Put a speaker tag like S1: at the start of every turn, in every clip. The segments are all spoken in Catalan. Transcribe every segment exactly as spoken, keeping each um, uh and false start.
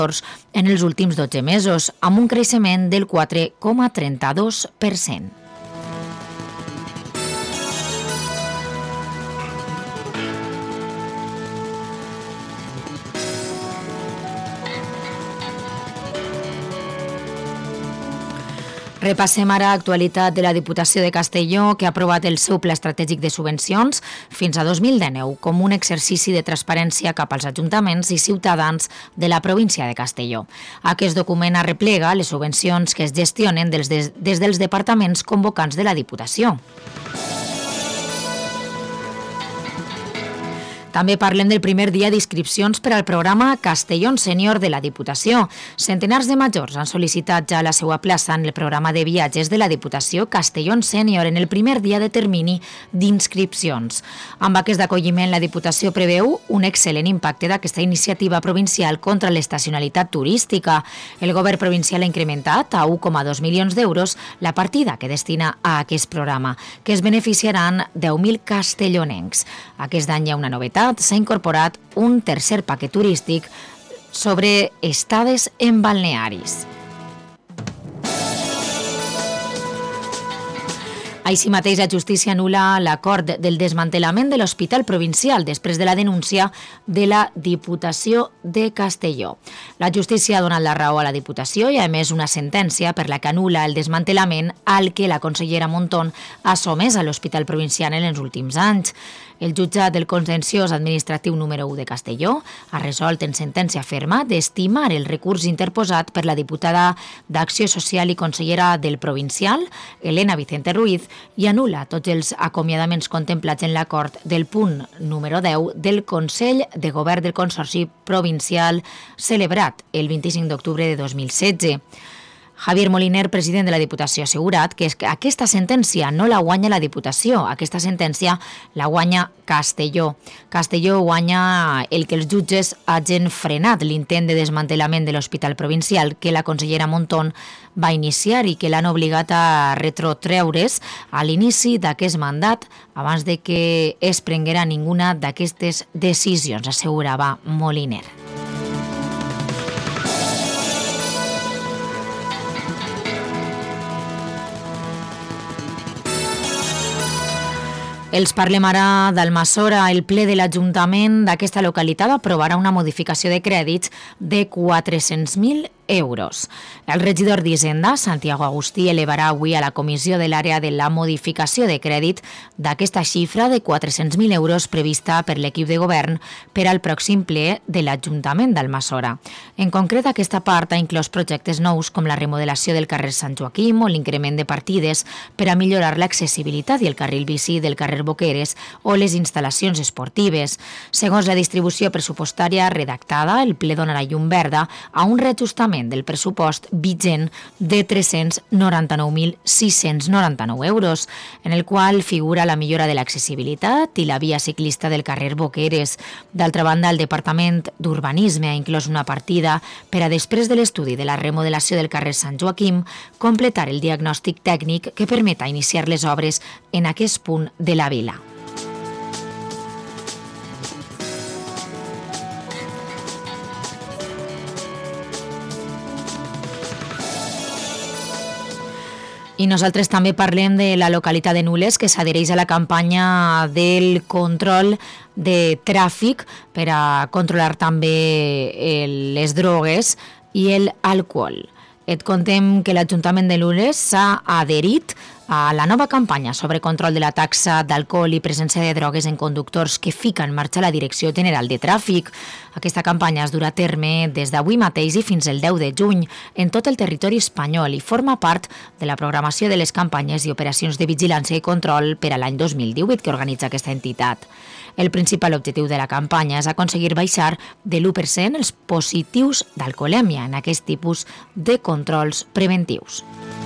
S1: en els últims dotze mesos, amb un creixement del quatre coma trenta-dos per cent. Repassem ara l'actualitat de la Diputació de Castelló, que ha aprovat el seu pla estratègic de subvencions fins a dos mil dinou com un exercici de transparència cap als ajuntaments i ciutadans de la província de Castelló. Aquest document arreplega les subvencions que es gestionen des, des, des dels departaments convocants de la Diputació. També parlem del primer dia d'inscripcions per al programa Castellón Sènior de la Diputació. Centenars de majors han sol·licitat ja la seva plaça en el programa de viatges de la Diputació Castellón Sènior en el primer dia de termini d'inscripcions. Amb aquest acolliment, la Diputació preveu un excel·lent impacte d'aquesta iniciativa provincial contra l'estacionalitat turística. El govern provincial ha incrementat a un coma dos milions d'euros la partida que destina a aquest programa, que es beneficiaran deu mil castellonencs. Aquest any hi ha una novetat. S'ha incorporat un tercer paquet turístic sobre estades en balnearis. Així mateix, la justícia anul·la l'acord del desmantellament de l'Hospital Provincial després de la denúncia de la Diputació de Castelló. La justícia ha donat la raó a la Diputació i ha emès una sentència per la que anul·la el desmantellament al que la consellera Montón ha somès a l'Hospital Provincial en els últims anys. El jutjat del Contenciós Administratiu número u de Castelló ha resolt en sentència ferma d'estimar el recurs interposat per la diputada d'Acció Social i consellera del Provincial, Elena Vicente Ruiz, i anul·la tots els acomiadaments contemplats en l'acord del punt número deu del Consell de Govern del Consorci Provincial celebrat el vint-i-cinc d'octubre de dos mil setze. Javier Moliner, president de la Diputació, ha assegurat que aquesta sentència no la guanya la Diputació, aquesta sentència la guanya Castelló. Castelló guanya el que els jutges hagin frenat l'intent de desmantellament de l'Hospital Provincial que la consellera Montón va iniciar i que l'han obligat a retrotreure's a l'inici d'aquest mandat abans de que es prenguera ninguna d'aquestes decisions, assegurava Moliner. Els parlem ara d'Almassora. El ple de l'Ajuntament d'aquesta localitat aprovarà una modificació de crèdits de quatre-cents mil euros. El regidor d'Hisenda, Santiago Agustí, elevarà avui a la comissió de l'àrea de la modificació de crèdit d'aquesta xifra de quatre-cents mil euros prevista per l'equip de govern per al pròxim ple de l'Ajuntament d'Almassora. En concret, aquesta part ha inclòs projectes nous com la remodelació del carrer Sant Joaquim o l'increment de partides per a millorar l'accessibilitat i el carril bici del carrer Boqueres o les instal·lacions esportives. Segons la distribució pressupostària redactada, el ple donarà llum verda a un reajustament del pressupost vigent de tres-cents noranta-nou mil sis-cents noranta-nou euros, en el qual figura la millora de l'accessibilitat i la via ciclista del carrer Boqueres. D'altra banda, el Departament d'Urbanisme ha inclòs una partida per a, després de l'estudi de la remodelació del carrer Sant Joaquim, completar el diagnòstic tècnic que permeta iniciar les obres en aquest punt de la vila. I nosaltres també parlem de la localitat de Nules, que s'adhereix a la campanya del control de tràfic per a controlar també les drogues i l'alcohol. Et contem que l'Ajuntament de Nules s'ha adherit a la nova campanya sobre control de la taxa d'alcohol i presència de drogues en conductors que fica en marxa la Direcció General de Tràfic. Aquesta campanya es durà a terme des d'avui mateix i fins el deu de juny en tot el territori espanyol i forma part de la programació de les campanyes i operacions de vigilància i control per a l'any dos mil divuit que organitza aquesta entitat. El principal objectiu de la campanya és aconseguir baixar de l'u per cent els positius d'alcoholèmia en aquest tipus de controls preventius.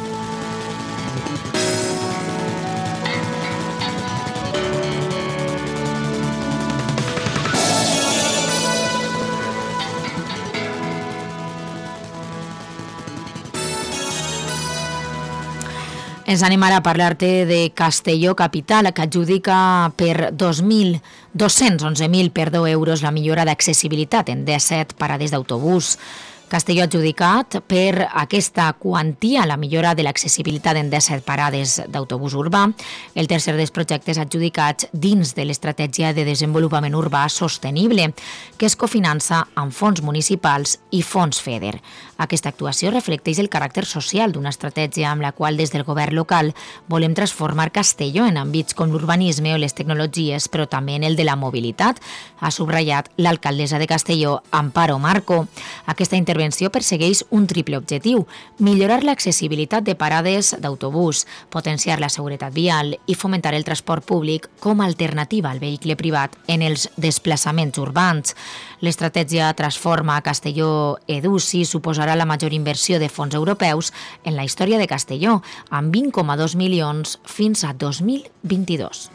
S1: Ens anem ara a parlar-te de Castelló Capital, que adjudica per dos mil dos-cents onze mil euros la millora d'accessibilitat en disset parades d'autobús. Castelló ha adjudicat per aquesta quantia la millora de l'accessibilitat en disset parades d'autobús urbà, el tercer dels projectes adjudicats dins de l'Estratègia de Desenvolupament Urbà Sostenible, que es cofinança amb fons municipals i fons FEDER. Aquesta actuació reflecteix el caràcter social d'una estratègia amb la qual des del govern local volem transformar Castelló en àmbits com l'urbanisme o les tecnologies, però també en el de la mobilitat, ha subratllat l'alcaldessa de Castelló, Amparo Marco. Aquesta intervenció persegueix un triple objectiu: millorar l'accessibilitat de parades d'autobús, potenciar la seguretat vial i fomentar el transport públic com a alternativa al vehicle privat en els desplaçaments urbans. L'estratègia Transforma Castelló Educi suposarà la major inversió de fons europeus en la història de Castelló, amb vint coma dos milions fins a dos mil vint-i-dos.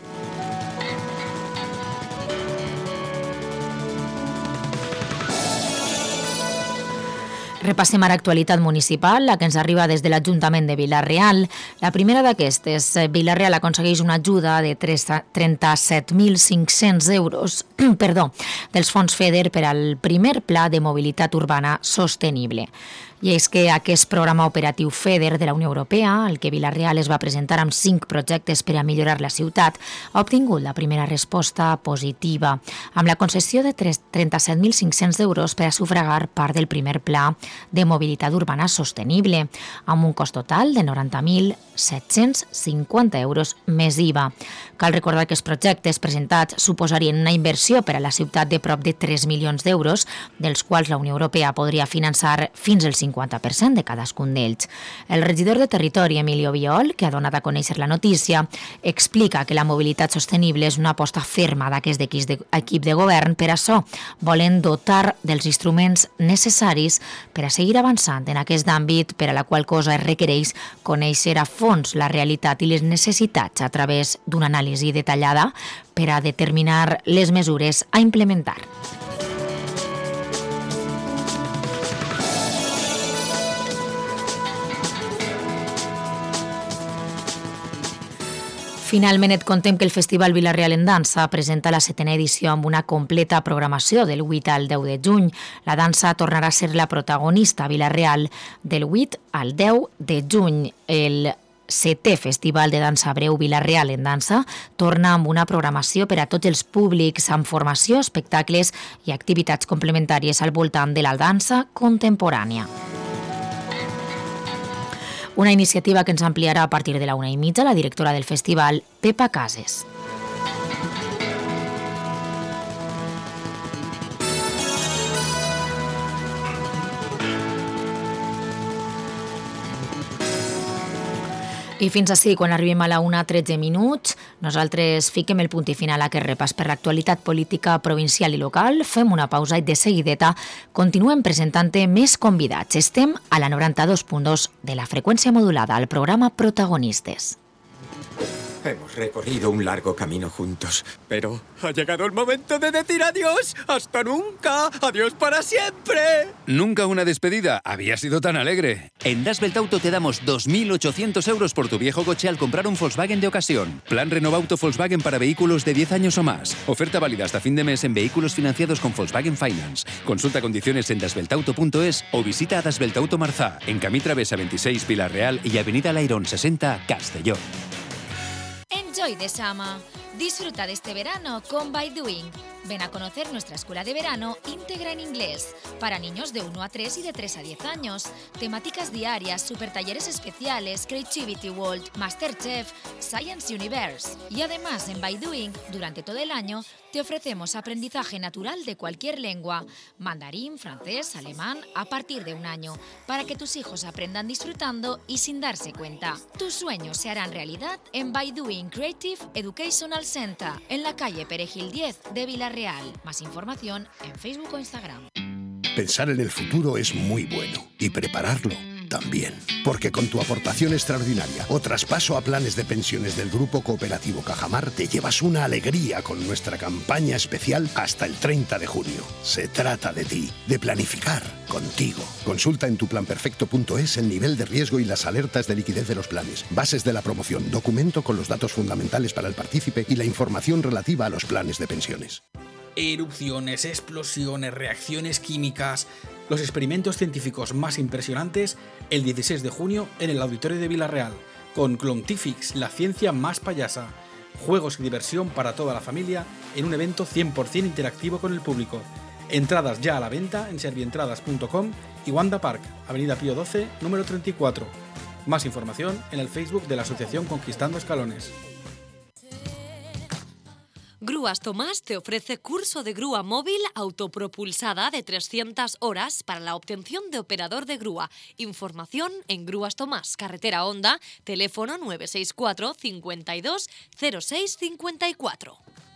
S1: Repassem ara actualitat municipal, la que ens arriba des de l'Ajuntament de Vila-real. La primera d'aquestes, Vila-real aconsegueix una ajuda de trenta-set mil cinc-cents euros perdó, dels fons FEDER per al primer pla de mobilitat urbana sostenible. I és que aquest programa operatiu FEDER de la Unió Europea, el que Vila-real es va presentar amb cinc projectes per a millorar la ciutat, ha obtingut la primera resposta positiva, amb la concessió de trenta-set mil cinc-cents euros per a sufragar part del primer pla de mobilitat urbana sostenible, amb un cost total de noranta mil set-cents cinquanta euros més I V A. Cal recordar que els projectes presentats suposarien una inversió per a la ciutat de prop de tres milions d'euros, dels quals la Unió Europea podria finançar fins al cinquanta per cent de cadascun d'ells. El regidor de Territori, Emilio Viol, que ha donat a conèixer la notícia, explica que la mobilitat sostenible és una aposta ferma d'aquest equip de govern. Per això volen dotar dels instruments necessaris per a seguir avançant en aquest àmbit, per a la qual cosa es requereix conèixer a fons la realitat i les necessitats a través d'una anàlisi detallada per a determinar les mesures a implementar. Finalment et contem que el Festival Vila-real en Dansa presenta la setena edició amb una completa programació del vuit al deu de juny. La dansa tornarà a ser la protagonista a Vila-real del vuit al deu de juny. El setè Festival de Dansa Breu Vila-real en Dansa torna amb una programació per a tots els públics, amb formació, espectacles i activitats complementàries al voltant de la dansa contemporània. Una iniciativa que ens ampliarà a partir de la una i mitja la directora del festival, Pepa Cases. I fins així, quan arribem a la una tretze minuts, nosaltres fiquem el punt i final a aquest repàs per l'actualitat política provincial i local, fem una pausa i de seguideta continuem presentant-te més convidats. Estem a la noranta-dos punt dos de la freqüència modulada, al programa Protagonistes.
S2: Hemos recorrido un largo camino juntos, pero ha llegado el momento de decir adiós. ¡Hasta nunca! ¡Adiós para siempre!
S3: Nunca una despedida había sido tan alegre. En Das Belt Auto te damos dos mil ochocientos euros por tu viejo coche al comprar un Volkswagen de ocasión. Plan Renovauto Volkswagen para vehículos de diez años o más. Oferta válida hasta fin de mes en vehículos financiados con Volkswagen Finance. Consulta condiciones en das belt auto punto es o visita a Das Belt Auto Marzá, en Camí Travesa veintiséis Vila-real y Avenida Lairón sesenta Castelló.
S4: Enjoy the summer. Disfruta de este verano con By Doing. Ven a conocer nuestra escuela de verano íntegra en inglés para niños de uno a tres y de tres a diez años. Temáticas diarias, super talleres especiales, Creativity World, Masterchef, Science Universe. Y además en By Doing, durante todo el año, te ofrecemos aprendizaje natural de cualquier lengua, mandarín, francés, alemán, a partir de un año, para que tus hijos aprendan disfrutando y sin darse cuenta. Tus sueños se harán realidad en By Doing Creative Educational Center, en la calle Perejil diez de Vila-real. Más información en Facebook o Instagram.
S5: Pensar en el futuro es muy bueno y prepararlo también. Porque con tu aportación extraordinaria o traspaso a planes de pensiones del Grupo Cooperativo Cajamar te llevas una alegría con nuestra campaña especial hasta el treinta de junio. Se trata de ti, de planificar contigo. Consulta en tu plan perfecto punto es el nivel de riesgo y las alertas de liquidez de los planes, bases de la promoción, documento con los datos fundamentales para el partícipe y la información relativa a los planes de pensiones.
S6: Erupciones, explosiones, reacciones químicas... los experimentos científicos más impresionantes el dieciséis de junio en el Auditorio de Vila-real, con Clontifix, la ciencia más payasa. Juegos y diversión para toda la familia en un evento cien por ciento interactivo con el público. Entradas ya a la venta en servientradas punto com y Wanda Park, Avenida Pío doce, número treinta y cuatro. Más información en el Facebook de la Asociación Conquistando Escalones.
S7: Grúas Tomás te ofrece curso de grúa móvil autopropulsada de trescientas horas para la obtención de operador de grúa. Información en Grúas Tomás, carretera Honda, teléfono nueve seis cuatro, cincuenta y dos, cero seis cincuenta y cuatro.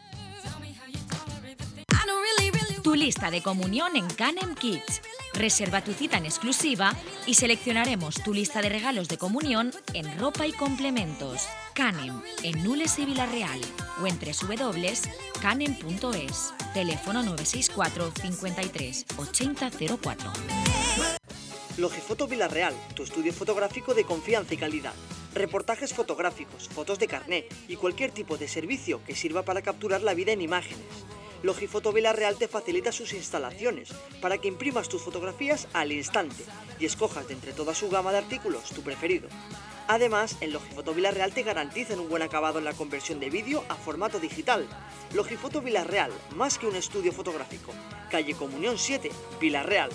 S4: Tu lista de comunión en Canem Kids. Reserva tu cita en exclusiva y seleccionaremos tu lista de regalos de comunión en ropa y complementos. Canem, en Nules y Vila-real, o en doble u doble u doble u punto canem punto es. Teléfono nueve seis cuatro, cincuenta y tres, ochenta cero cuatro.
S8: Logifoto Vila-real, tu estudio fotográfico de confianza y calidad. Reportajes fotográficos, fotos de carné y cualquier tipo de servicio que sirva para capturar la vida en imágenes. Logifoto Vila-real te facilita sus instalaciones para que imprimas tus fotografías al instante y escojas de entre toda su gama de artículos tu preferido. Además, en Logifoto Vila-real te garantizan un buen acabado en la conversión de vídeo a formato digital. Logifoto Vila-real, más que un estudio fotográfico. Calle Comunión siete, Vila-real.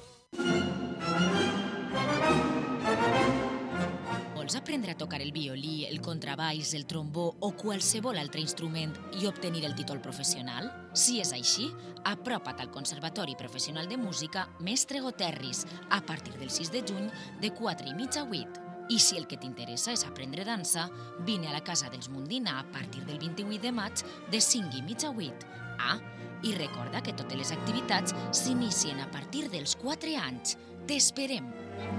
S4: Vols aprendre a tocar el violí, el contrabaix, el trombó o qualsevol altre instrument i obtenir el títol professional? Si és així, apropa't al Conservatori Professional de Música Mestre Goterris a partir del sis de juny de quatre i mitja a vuit. I si el que t'interessa és aprendre dansa, vine a la Casa dels Mundina a partir del vint-i-vuit de maig de cinc i mitja a vuit. Ah, i recorda que totes les activitats s'inicien a partir dels quatre anys. T'esperem!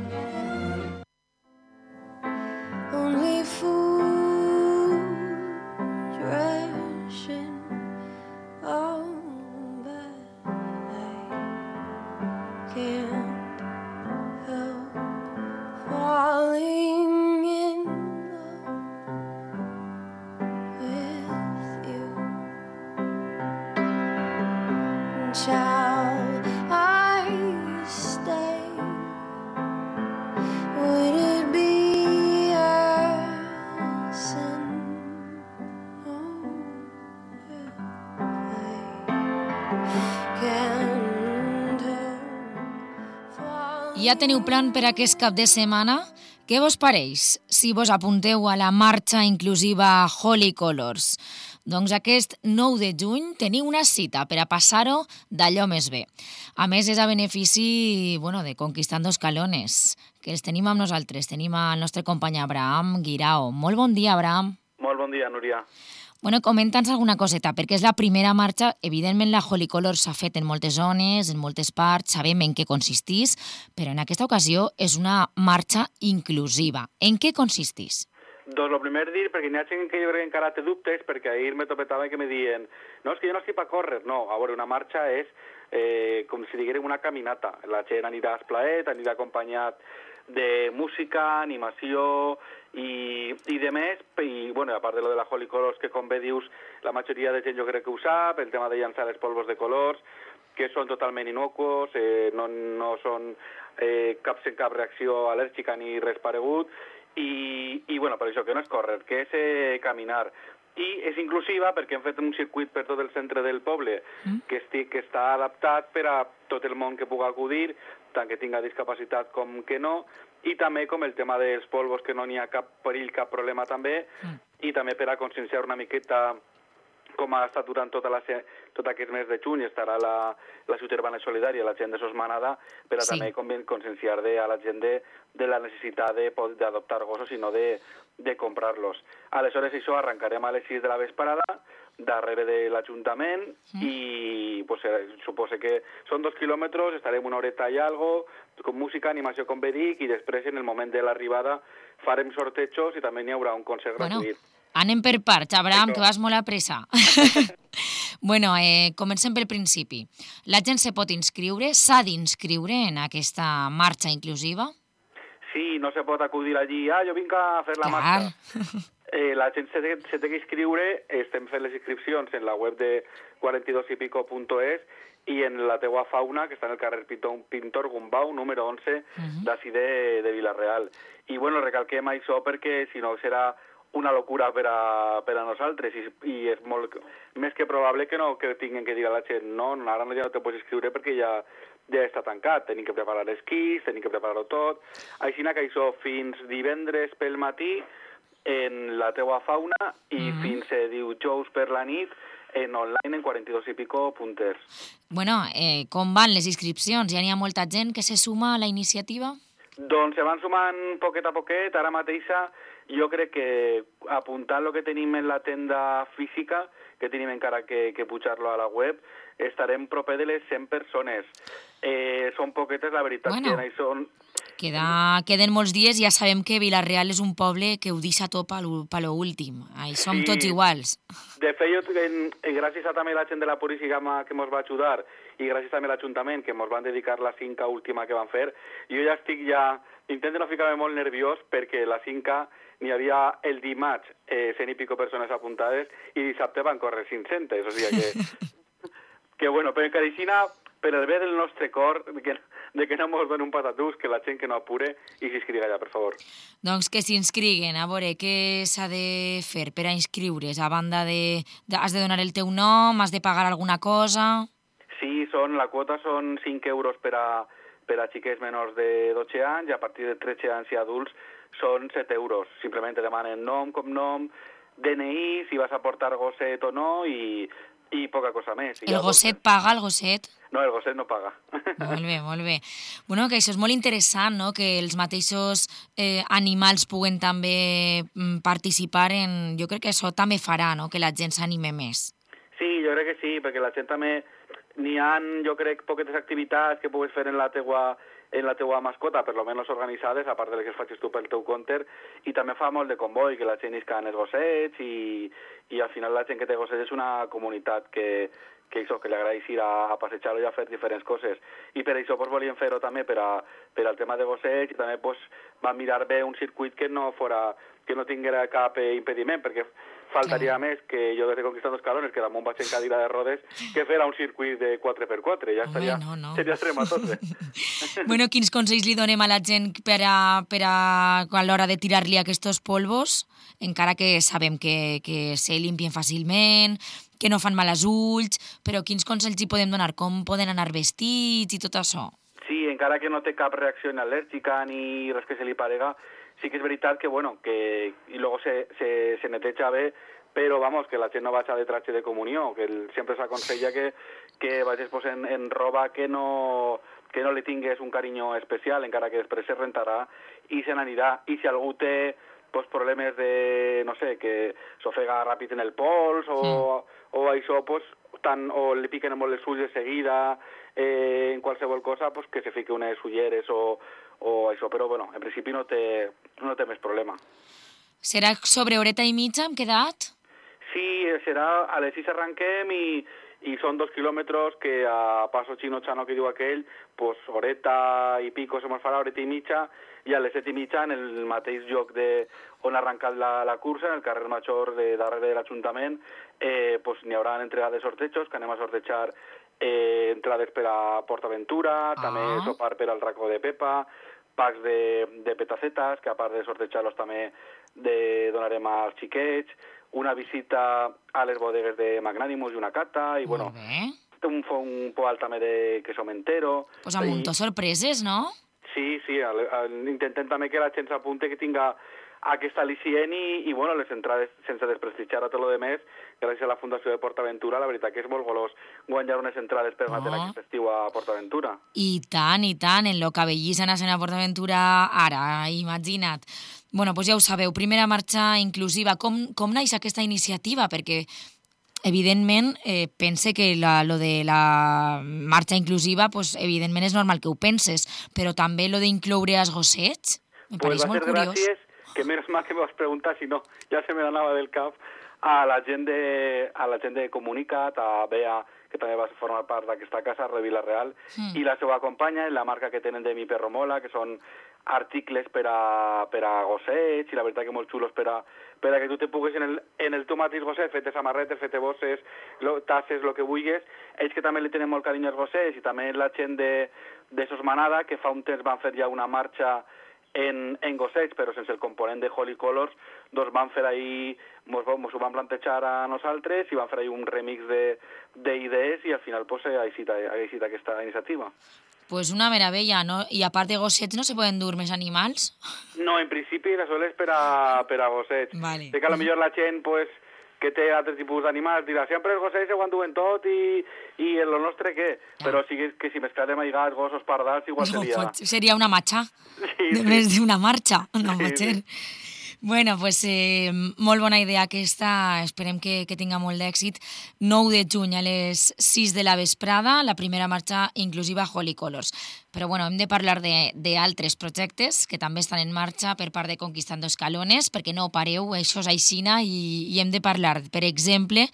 S9: Only fools rushing on by. I can't help falling in love with you. Shall I stay? Would it be
S1: Ja teniu plan per aquest cap de setmana? Què vos pareix si vos apunteu a la marxa inclusiva Holy Colors? Doncs aquest nou de juny teniu una cita per a passar-ho d'allò més bé. A més, és a benefici bueno, de Conquistando Escalones, que els tenim amb nosaltres. Tenim el nostre company Abraham Guirao. Molt bon dia, Abraham.
S10: Molt bon dia, Núria.
S1: Bueno, comenta'ns alguna coseta, perquè és la primera marxa. Evidentment, la Holy Colors s'ha fet en moltes zones, en moltes parts, sabem en què consistís, però en aquesta ocasió és una marxa inclusiva. En què consistís?
S10: Doncs el primer dir, perquè n'hi ha gent que jo crec que encara té dubtes, perquè ahir me topetava que me diuen no, és que jo no estic per córrer. No, a veure, una marxa és eh, com si diguérem una caminata. La gent anirà esplaet, anirà acompanyat de música, animació i, i de més, i bueno, a part de lo de la Holy Colors, que com bé dius, la majoria de gent jo crec que ho sap, el tema de llançar els polvos de colors, que són totalment inocuos, eh, no, no són eh, cap en cap reacció al·lèrgica ni res paregut, i, i bueno, per això que no és córrer, que és eh, caminar. I és inclusiva perquè hem fet un circuit per tot el centre del poble mm. que, estic, que està adaptat per a tot el món que pugui acudir, tant que tinga discapacitat com que no, i també com el tema dels polvos, que no n'hi ha cap perill, cap problema també, mm. i també per a conscienciar una miqueta com ha estat durant tota la, tot aquest mes de juny, estarà la, la Ciutat Urbana Solidària, la gent de Sos Manada, per a sí. també conscienciar de, a la gent de, de la necessitat d'adoptar gossos i no de, de comprar-los. Aleshores, això arrencarem a les sis de la vesprada, darrere de l'Ajuntament, mm. i pues, eh, suposo que són dos quilòmetres, estarem una horeta i algo, con música, animació, com bé dic, i després, en el moment de l'arribada, farem sortejos i també n'hi haurà un concert bueno. gratuït.
S1: Anem per parts, Abraham, que vas molt a pressa. bueno, eh, comencem pel principi. La gent se pot inscriure, s'ha d'inscriure en aquesta marxa inclusiva?
S10: Sí, no se pot acudir allí, ah, jo vinc a fer la Clar. marxa. Eh, la gent se, se té que inscriure, estem fent les inscripcions en la web de quaranta y dos y pico punto es i en la teua fauna, que està en el carrer Pintor, Pintor Gumbau, número onze, uh-huh. d'ací de, de Vila-real. I, bueno, recalquem això perquè, si no, serà una locura per a, per a nosaltres, i, i és molt més que probable que no que tinguin que dir a la gent, no, ara no, ja no te pots inscriure perquè ja, ja està tancat, tenim que preparar esquís, tenim que preparar-ho tot. Així que això fins divendres pel matí en la teua fauna i mm-hmm. fins eh, dijous per la nit en online en quaranta-dos i pico punters.
S1: Bueno, eh, com van les inscripcions? Ja n'hi ha molta gent que se suma a la iniciativa?
S10: Doncs se van sumant poquet a poquet. Ara mateixa jo crec que apuntant el que tenim en la tenda física, que tenim encara que, que pujar-lo a la web, estarem proper de les cent persones. Eh, són poquetes, la veritat,
S1: bueno,
S10: que són...
S1: Queda, queden molts dies, ja sabem que Vila-real és un poble que ho deixa tot per lo últim. Ahí som sí. tots iguals.
S10: De fet, jo, en, en, gràcies a també la gent de la policia que ens va ajudar i gràcies també a l'Ajuntament que ens van dedicar la cinca última que van fer, jo ja estic ja... Intento no ficar-me molt nerviós perquè la cinca n'hi havia el dimarts eh, cent i pico persones apuntades i dissabte van córrer cinc-centes, o sigui que... que bueno, però encara així, per el bé del nostre cor, que, de que no mos donen un patatús, que la gent que no apure i s'inscriga ja, per favor.
S1: Doncs que s'inscriguen. A veure, què s'ha de fer per a inscriure's? A banda de, de... Has de donar el teu nom? Has de pagar alguna cosa?
S10: Sí, són, la quota són cinc euros per a, per a xiquets menors de dotze anys i a partir de tretze anys i adults són set euros. Simplement te demanen nom, cognom, D N I, si vas a portar gosset o no i... i poca cosa més. I
S1: el gosset doncs... paga, el gosset?
S10: No, el gosset no paga.
S1: Molt bé, molt bé. Bueno, que això és molt interessant, no?, que els mateixos eh, animals puguen també participar en... Jo crec que això també farà, no?, que la gent s'anime més.
S10: Sí, jo crec que sí, perquè la gent també... N'hi ha, jo crec, poquetes activitats que pugues fer en la teua... en la teua mascota, per lo menos organitzades, a part de les que facis tu pel teu compte, i també fa molt de comboi, que la gent isca en els gossets, i, i al final la gent que té gossets és una comunitat que, que, això, que li agrada ir a, a passejar-lo i a fer diferents coses. I per això pues, volíem fer-ho també per, a, per al tema de gossets, i també pues, vam mirar bé un circuit que no fora, que no tinguera cap eh, impediment, perquè faltaria més que jo des de Conquistando Escalones, que damunt vaig en cadira de rodes, que fera un circuit de quatre per quatre, ja estaria,
S1: no, no.
S10: seria extrematote.
S1: Bueno, quins consells li donem a la gent per a, per a, a l'hora de tirar-li aquests polvos, encara que sabem que, que se limpien fàcilment, que no fan mal als ulls, però quins consells hi podem donar? Com poden anar vestits i tot això?
S10: Sí, encara que no té cap reacció al·lèrgica ni res que se li parega, sí que és veritat que, bueno, que i luego se, se, se neteja bé, però, vamos, que la gent no vagi de traje de comunió, que el, sempre s'aconsella que, que vagis pues, en, en roba que no, que no li tingues un carinyo especial, encara que després se rentarà i se n'anirà. I si algú té pues, problemes de, no sé, que s'ofega ràpid en el pols o, mm. o això, pues, tant, o li piquen molt els ulls de seguida, eh, en qualsevol cosa, pues, que se fique unes ulleres o, o això, però bueno, en principi no té, no té més problema.
S1: Serà sobre horeta i mitja, hem quedat?
S10: Sí, serà a les sis arranquem i, i són dos quilòmetres que a paso chino chano que diu aquell, pues horeta i pico se mos farà horeta i mitja i a les set i mitja en el mateix lloc de, on ha arrencat la, la cursa, en el carrer Major de darrere de l'Ajuntament, eh, pues n'hi haurà entrega de sortejos, que anem a sortejar eh, entrades per a PortAventura, ah. també sopar per al racó de Pepa, packs de, de petacetes, que a part de sortejar-los també de, donarem als xiquets, una visita a les bodegues de Magnànimus i una cata, i bueno, un, un poal també de queso mentero.
S1: Pues amb un munt de sorpreses, no?
S10: Sí, sí, al, al, intentem també que la gent s'apunte, que tinga aquesta al·licient i, i bueno, les entrades, sense desprestigiar a tot el demés, gràcies a la Fundació de PortAventura, la veritat que és molt golós guanyar unes entrades per matar oh. aquest estiu a PortAventura.
S1: I tant, i tant, en lo que bellissa anar a PortAventura ara, imagina't. Bueno, doncs ja ho sabeu, primera marxa inclusiva. Com, com naix aquesta iniciativa? Perquè, evidentment, eh, pense que la, lo de la marxa inclusiva, pues, evidentment és normal que ho penses, però també lo d'incloure els gossets, me pareix
S10: pues
S1: molt curiós.
S10: Gràcies, que menos mal que me vas preguntar, si no, ja se me anava del cap, a la gent de, a la gent de Comunicat, a Bea, que també va formar part d'aquesta casa, Re Vila-real,
S1: Mm.
S10: i la seva companya, la marca que tenen de Mi Perro Mola, que són articles per a, per a gossets, i la veritat que molt xulos per a, per a que tu te puguis en el, en el teu mateix gosset, fete samarretes, fete bosses, lo, tasses, el que vulguis. Ells que també li tenen molt carinyo als gossets, i també la gent de, de Sos Manada, que fa un temps van fer ja una marxa en, en gossets, però sense el component de Holy Colors, doncs van fer ahir, mos, mos ho van plantejar a nosaltres i van fer ahir un remix d'idees i al final pues, ha eixit, ha eixit aquesta iniciativa.
S1: Pues una meravella, ¿no? Y aparte de gossets, ¿no se pueden dur més animals?
S10: No, en principi la sol és per a, per a gossets.
S1: Vale.
S10: Sé que a lo millor la gent pues, que té altres tipus d'animals dirà sempre els gossets ho enduen tot i, i el nostre què?
S1: Ja.
S10: Però sí que, que si mesclem aigats, gossos, pardals, igual
S1: No,
S10: seria...
S1: pot- sería una marcha.
S10: Sí,
S1: De
S10: sí.
S1: més d'una marxa, no
S10: Sí,
S1: pot ser. Bueno, pues, eh, molt bona idea aquesta, esperem que, que tinga molt d'èxit. nou de juny a les sis de la vesprada, la primera marxa inclusiva Holy Colors. Però bueno, hem de parlar de- d'altres projectes que també estan en marxa per part de Conquistando Escalones, perquè no pareu, això és aixina, i, i hem de parlar, per exemple,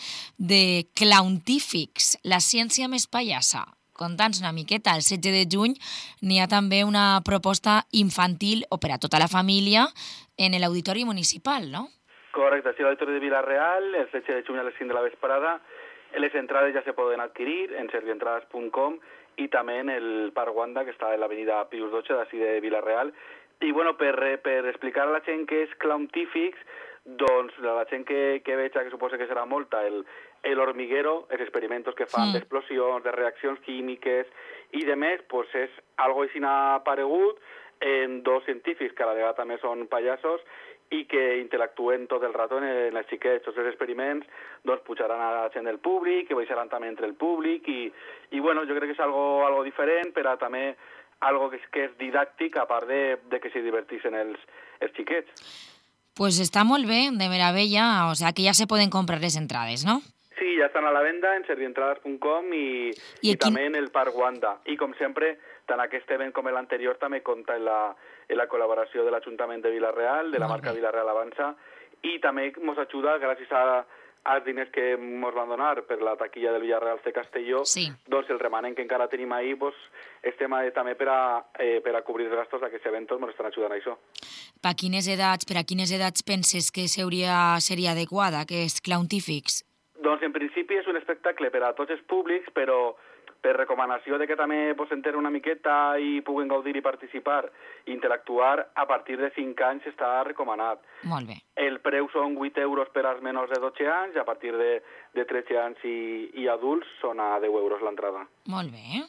S1: de Clowntífics, la ciència més pallassa. Conta'ns una miqueta, el setze de juny n'hi ha també una proposta infantil o per a tota la família en l'Auditori Municipal, no?
S10: Correcte, sí, l'Auditori de Vila-real, el setze de juny a les cinc de la vesprada. Les entrades ja se poden adquirir en servientrades punt com i també en el Parc Wanda, que està a l'avenida Pius dotze, d'ací de Vila-real. I, bueno, per, per explicar a la gent què és Clowntífics, doncs la gent que, que veig, que suposa que serà molta, el, el hormiguero, els experimentos que fan
S1: Mm.
S10: d'explosions, de reaccions químiques i de més, pues és algo així aparegut en dos científics que a la vegada també són pallassos i que interactuen tot el rato en, en els xiquets. Tots els experiments doncs, pujaran a la gent del públic, que baixaran també entre el públic i, i bueno, jo crec que és algo, algo diferent, però també algo que és, que és didàctic, a part de, de que s'hi divertissin els, els xiquets.
S1: Pues està molt bé, de meravella, o sea que ja se poden comprar les entrades, no?
S10: Sí, ja estan a la venda en servientrades punt com i,
S1: I
S10: i
S1: aquí-
S10: també en el Parc Wanda. I com sempre, tant aquest event com l'anterior també compta en la, en la col·laboració de l'Ajuntament de Vila-real, de la
S1: Molt
S10: marca
S1: bé.
S10: Vila-real Avança, i també ens ajuda gràcies a, als diners que ens van donar per la taquilla del Villarreal de Castelló,
S1: Sí.
S10: doncs el remanent que encara tenim ahir, doncs, estem eh, també per a, eh, per a cobrir els gastos d'aquests eventos, ens estan ajudant a això.
S1: Per a quines edats, per a quines edats penses que seuria, seria adequada, que és Clowntífics?
S10: Doncs en principi és un espectacle per a tots els públics, però per recomanació de que també pues, s'enteren una miqueta i puguen gaudir i participar i interactuar, a partir de cinc anys està recomanat.
S1: Molt bé.
S10: El preu són vuit euros per als menors de dotze anys, a partir de, de tretze anys i, i adults són a deu euros l'entrada.
S1: Molt bé.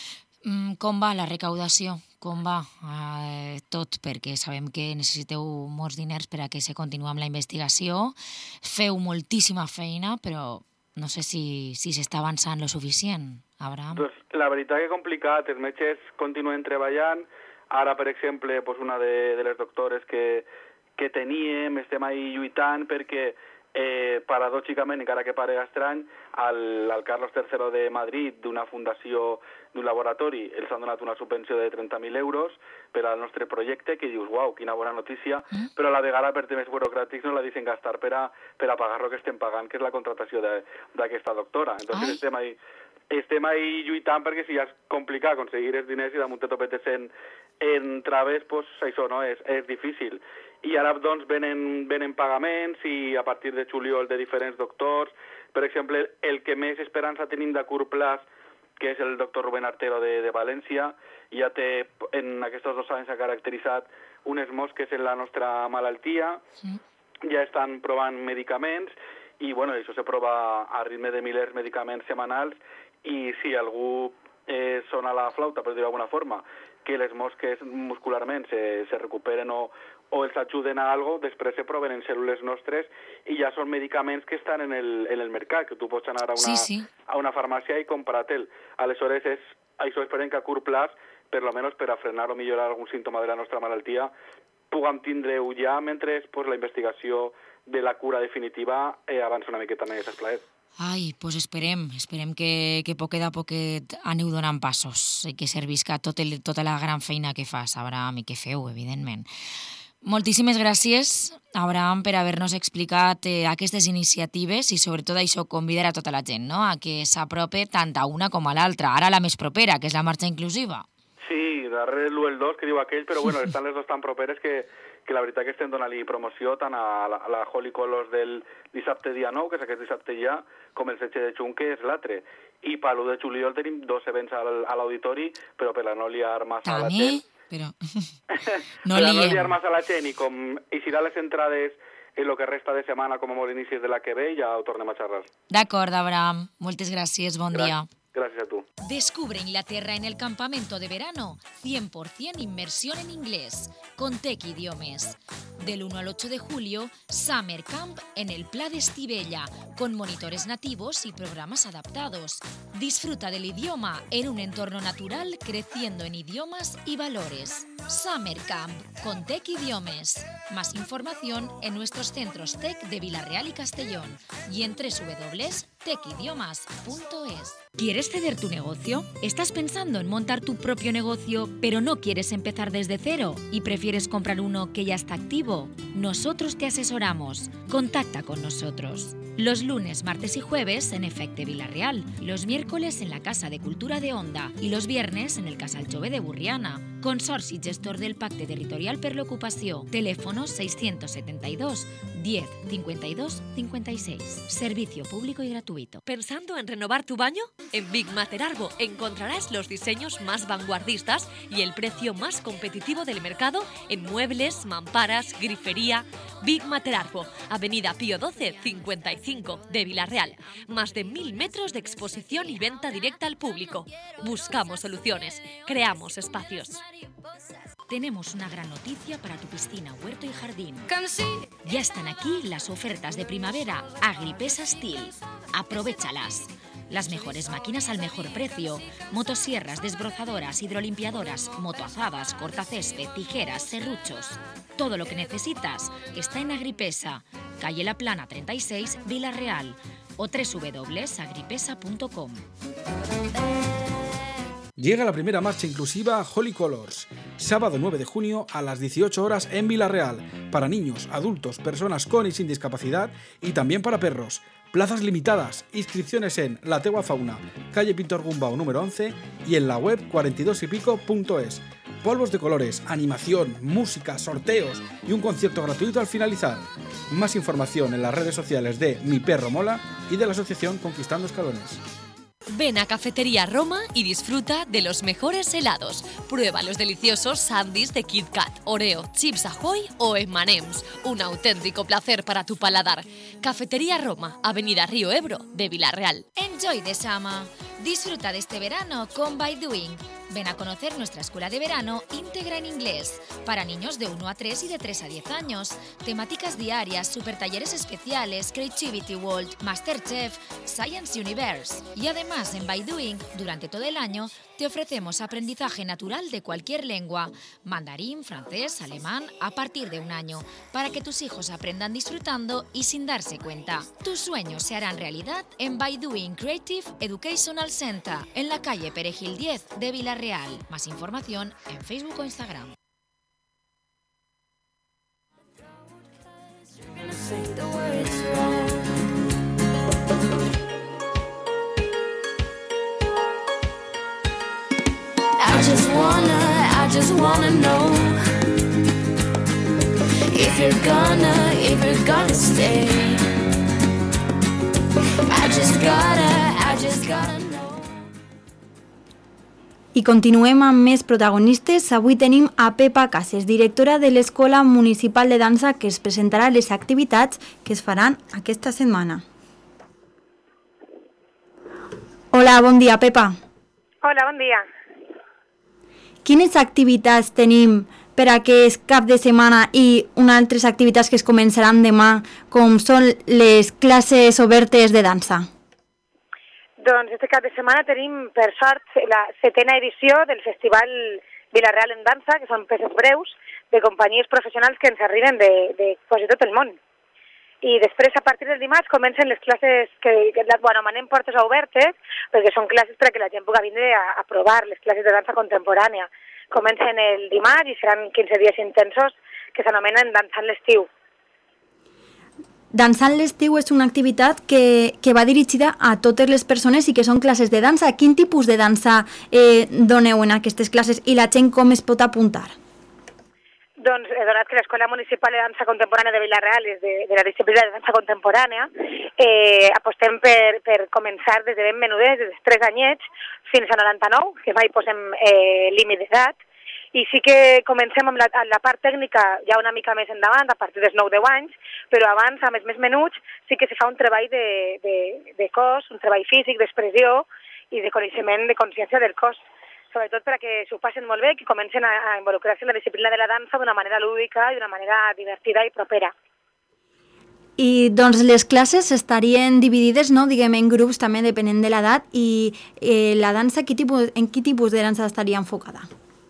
S1: Mm, com va la recaudació? Com va eh, tot? Perquè sabem que necessiteu molts diners per a que se continuï amb la investigació. Feu moltíssima feina, però no sé si, si s'està avançant lo suficient, Abraham.
S10: Doncs la veritat que és complicat, els metges continuen treballant. Ara, per exemple, pues una de, de les doctores que, que teníem, estem ahí lluitant perquè eh, paradòxicament, encara que parega estrany, al, al Carlos tercero de Madrid, d'una fundació, d'un laboratori, els han donat una subvenció de trenta mil euros per al nostre projecte, que dius, uau, quina bona notícia, mm. però a la vegada per temes burocràtics no la deixen gastar per a, per a pagar el que estem pagant, que és la contratació d'aquesta doctora. Entonces
S1: Ai.
S10: estem ahí, estem ahí lluitant perquè si ja és complicat aconseguir els diners i damunt te topetes en, en traves, pues això no és, és difícil. I ara doncs venen, venen pagaments i a partir de juliol de diferents doctors. Per exemple, el que més esperança tenim de curt plaç, que és el doctor Rubén Artero de, de València, ja té, en aquests dos anys ha caracteritzat unes mosques en la nostra malaltia,
S1: Sí.
S10: ja estan provant medicaments i bueno, això se prova a ritme de milers de medicaments setmanals i si algú eh, sona la flauta, per dir-ho d'alguna forma, que les mosques muscularment se, se recuperen o, o els ajuden a algo, després se proven en cèl·lules nostres i ja són medicaments que estan en el, en el mercat, que tu pots anar a una,
S1: Sí, sí.
S10: a una farmàcia i comprar-te'l. Aleshores, és, això esperem que a curt plaç, per lo menos per a frenar o millorar algun símptoma de la nostra malaltia, puguem tindre-ho ja mentre pues, la investigació de la cura definitiva eh, avança una miqueta més esplaet.
S1: Ai, pues esperem, esperem que, que poquet a poquet aneu donant passos i que servisca tot el, tota la gran feina que fas, Abraham, i que feu, evidentment. Moltíssimes gràcies, Abraham, per haver-nos explicat eh, aquestes iniciatives i sobretot això convidar a tota la gent, no?, a que s'aprope tant a una com a l'altra. Ara la més propera, que és la marxa inclusiva.
S10: Sí, darrere l'u el dos, que diu aquell, però bueno, estan les dues tan properes que, que la veritat que estem donant-li promoció tant a la, a la Holy Colors del dissabte dia nou, que és aquest dissabte ja, com el setze de juny, que és l'altre. I per l'u de juliol tenim dos events al, a l'auditori, però per a no liar massa a la gent.
S1: Però
S10: no per a no liar massa a la gent i com eixirà les entrades en el que resta de setmana com a molt inicis de la que ve, ja ho tornem a xerrar.
S1: D'acord, Abraham. Moltes gràcies. Bon
S10: Gra
S1: dia.
S10: Gracias a tú.
S4: Descubre Inglaterra en el campamento de verano. cien por ciento inmersión en inglés. Con Tec Idiomes. Del uno al ocho de julio, Summer Camp en el Pla de Estivella, con monitores nativos y programas adaptados. Disfruta del idioma en un entorno natural, creciendo en idiomas y valores. Summer Camp con Tec Idiomes. Más información en nuestros centros Tec de Vilareal y Castellón y en doble u doble u doble u punto tec idiomas punto es. ¿Quieres ceder tu negocio? ¿Estás pensando en montar tu propio negocio, pero no quieres empezar desde cero y prefieres comprar uno que ya está activo? Nosotros te asesoramos. Contacta con nosotros. Los lunes, martes y jueves en Efecte Vilareal, los miércoles en la Casa de Cultura de Onda y los viernes en el Casal Jove de Burriana. Consorci gestor del Pacte Territorial per l'Ocupació. Teléfono seiscientos setenta y dos, diez, cincuenta y dos, cincuenta y seis. Servicio público y gratuito.
S7: ¿Pensando en renovar tu baño? En Big Mater Arbo encontrarás los diseños más vanguardistas y el precio más competitivo del mercado en muebles, mamparas, grifería. Big Mater Arbo, Avenida Pío doce, cincuenta y cinco de Vilareal. Más de mil metros de exposición y venta directa al público. Buscamos soluciones, creamos espacios.
S4: Tenemos una gran noticia para tu piscina, huerto y jardín. Ya están aquí las ofertas de primavera Agripesa Steel. Aprovéchalas. Las mejores máquinas al mejor precio. Motosierras, desbrozadoras, hidrolimpiadoras, motoazadas, cortacésped, tijeras, serruchos. Todo lo que necesitas está en Agripesa, calle La Plana treinta y seis, Vilareal, o doble u doble u doble u punto agripesa punto com.
S6: Llega la primera marcha inclusiva Holy Colors, sábado nueve de junio a las dieciocho horas en Vilareal, para niños, adultos, personas con y sin discapacidad y también para perros. Plazas limitadas, inscripciones en La Tegua Fauna, calle Pintor Gumbau número once y en la web cuarenta y dos y pico punto es. Polvos de colores, animación, música, sorteos y un concierto gratuito al finalizar. Más información en las redes sociales de Mi Perro Mola y de la asociación Conquistando Escalones.
S7: Ven a Cafetería Roma y disfruta de los mejores helados. Prueba los deliciosos sándwiches de Kit Kat, Oreo, Chips Ahoy o eme and eme's. Un auténtico placer para tu paladar. Cafetería Roma, Avenida Río Ebro de Vilareal.
S4: Enjoy the summer. Disfruta de este verano con By Doing. Ven a conocer nuestra escuela de verano íntegra en inglés para niños de uno a tres y de tres a diez años. Temáticas diarias, super talleres especiales, Creativity World, Masterchef, Science Universe. Y además en By Doing, durante todo el año, te ofrecemos aprendizaje natural de cualquier lengua, mandarín, francés, alemán, a partir de un año, para que tus hijos aprendan disfrutando y sin darse cuenta. Tus sueños se harán realidad en By Doing Creative Educational Center, en la calle Perejil diez de Vilareal. Más información en Facebook o Instagram.
S9: I just wanna, I just wanna know if you're gonna, if you're gonna stay. I just gotta, I just gotta know.
S11: I continuem amb més protagonistes. Avui tenim a Pepa Cases, directora de l'Escola Municipal de Dansa, que es presentarà les activitats que es faran aquesta setmana. Hola, bon dia, Pepa.
S12: Hola, bon dia.
S11: Quines activitats tenim per aquest cap de setmana i unes altres activitats que es començaran demà, com són les classes obertes de dansa?
S12: Doncs aquest cap de setmana tenim, per sort, la setena edició del Festival Vilareal en Dansa, que són peces breus de companyies professionals que ens arriben de, de quasi tot el món. I després, a partir del dimarts, comencen les classes que, que bueno, anomenem portes obertes, perquè són classes perquè la gent pugui vindre a, a provar les classes de dansa contemporània. Comencen el dimarts i seran quinze dies intensos que s'anomenen Dansant l'estiu.
S11: Dansant l'estiu és una activitat que, que va dirigida a totes les persones i que són classes de dansa. Quin tipus de dansa eh, doneu en aquestes classes i la gent com es pot apuntar?
S12: Doncs, eh, donat que l'Escola Municipal de Dansa Contemporània de Vila-real és de, de la disciplina de dansa contemporània, eh, apostem per, per començar des de ben menudets, des dels tres anyets fins a noranta-nou, que mai posem eh, límit d'edat, i sí que comencem amb la, amb la part tècnica ja una mica més endavant, a partir dels nou deu anys, però abans, amb els més menuts, sí que se fa un treball de, de, de cos, un treball físic, d'expressió i de coneixement, de consciència del cos, sobretot perquè s'ho passen molt bé, que comencen a, a involucrar-se en la disciplina de la dansa d'una manera lúdica i d'una manera divertida i propera.
S11: I doncs les classes estarien dividides, no, diguem, en grups també depenent de l'edat, i eh, la dansa, quin tipus, en quin tipus de dansa estaria enfocada?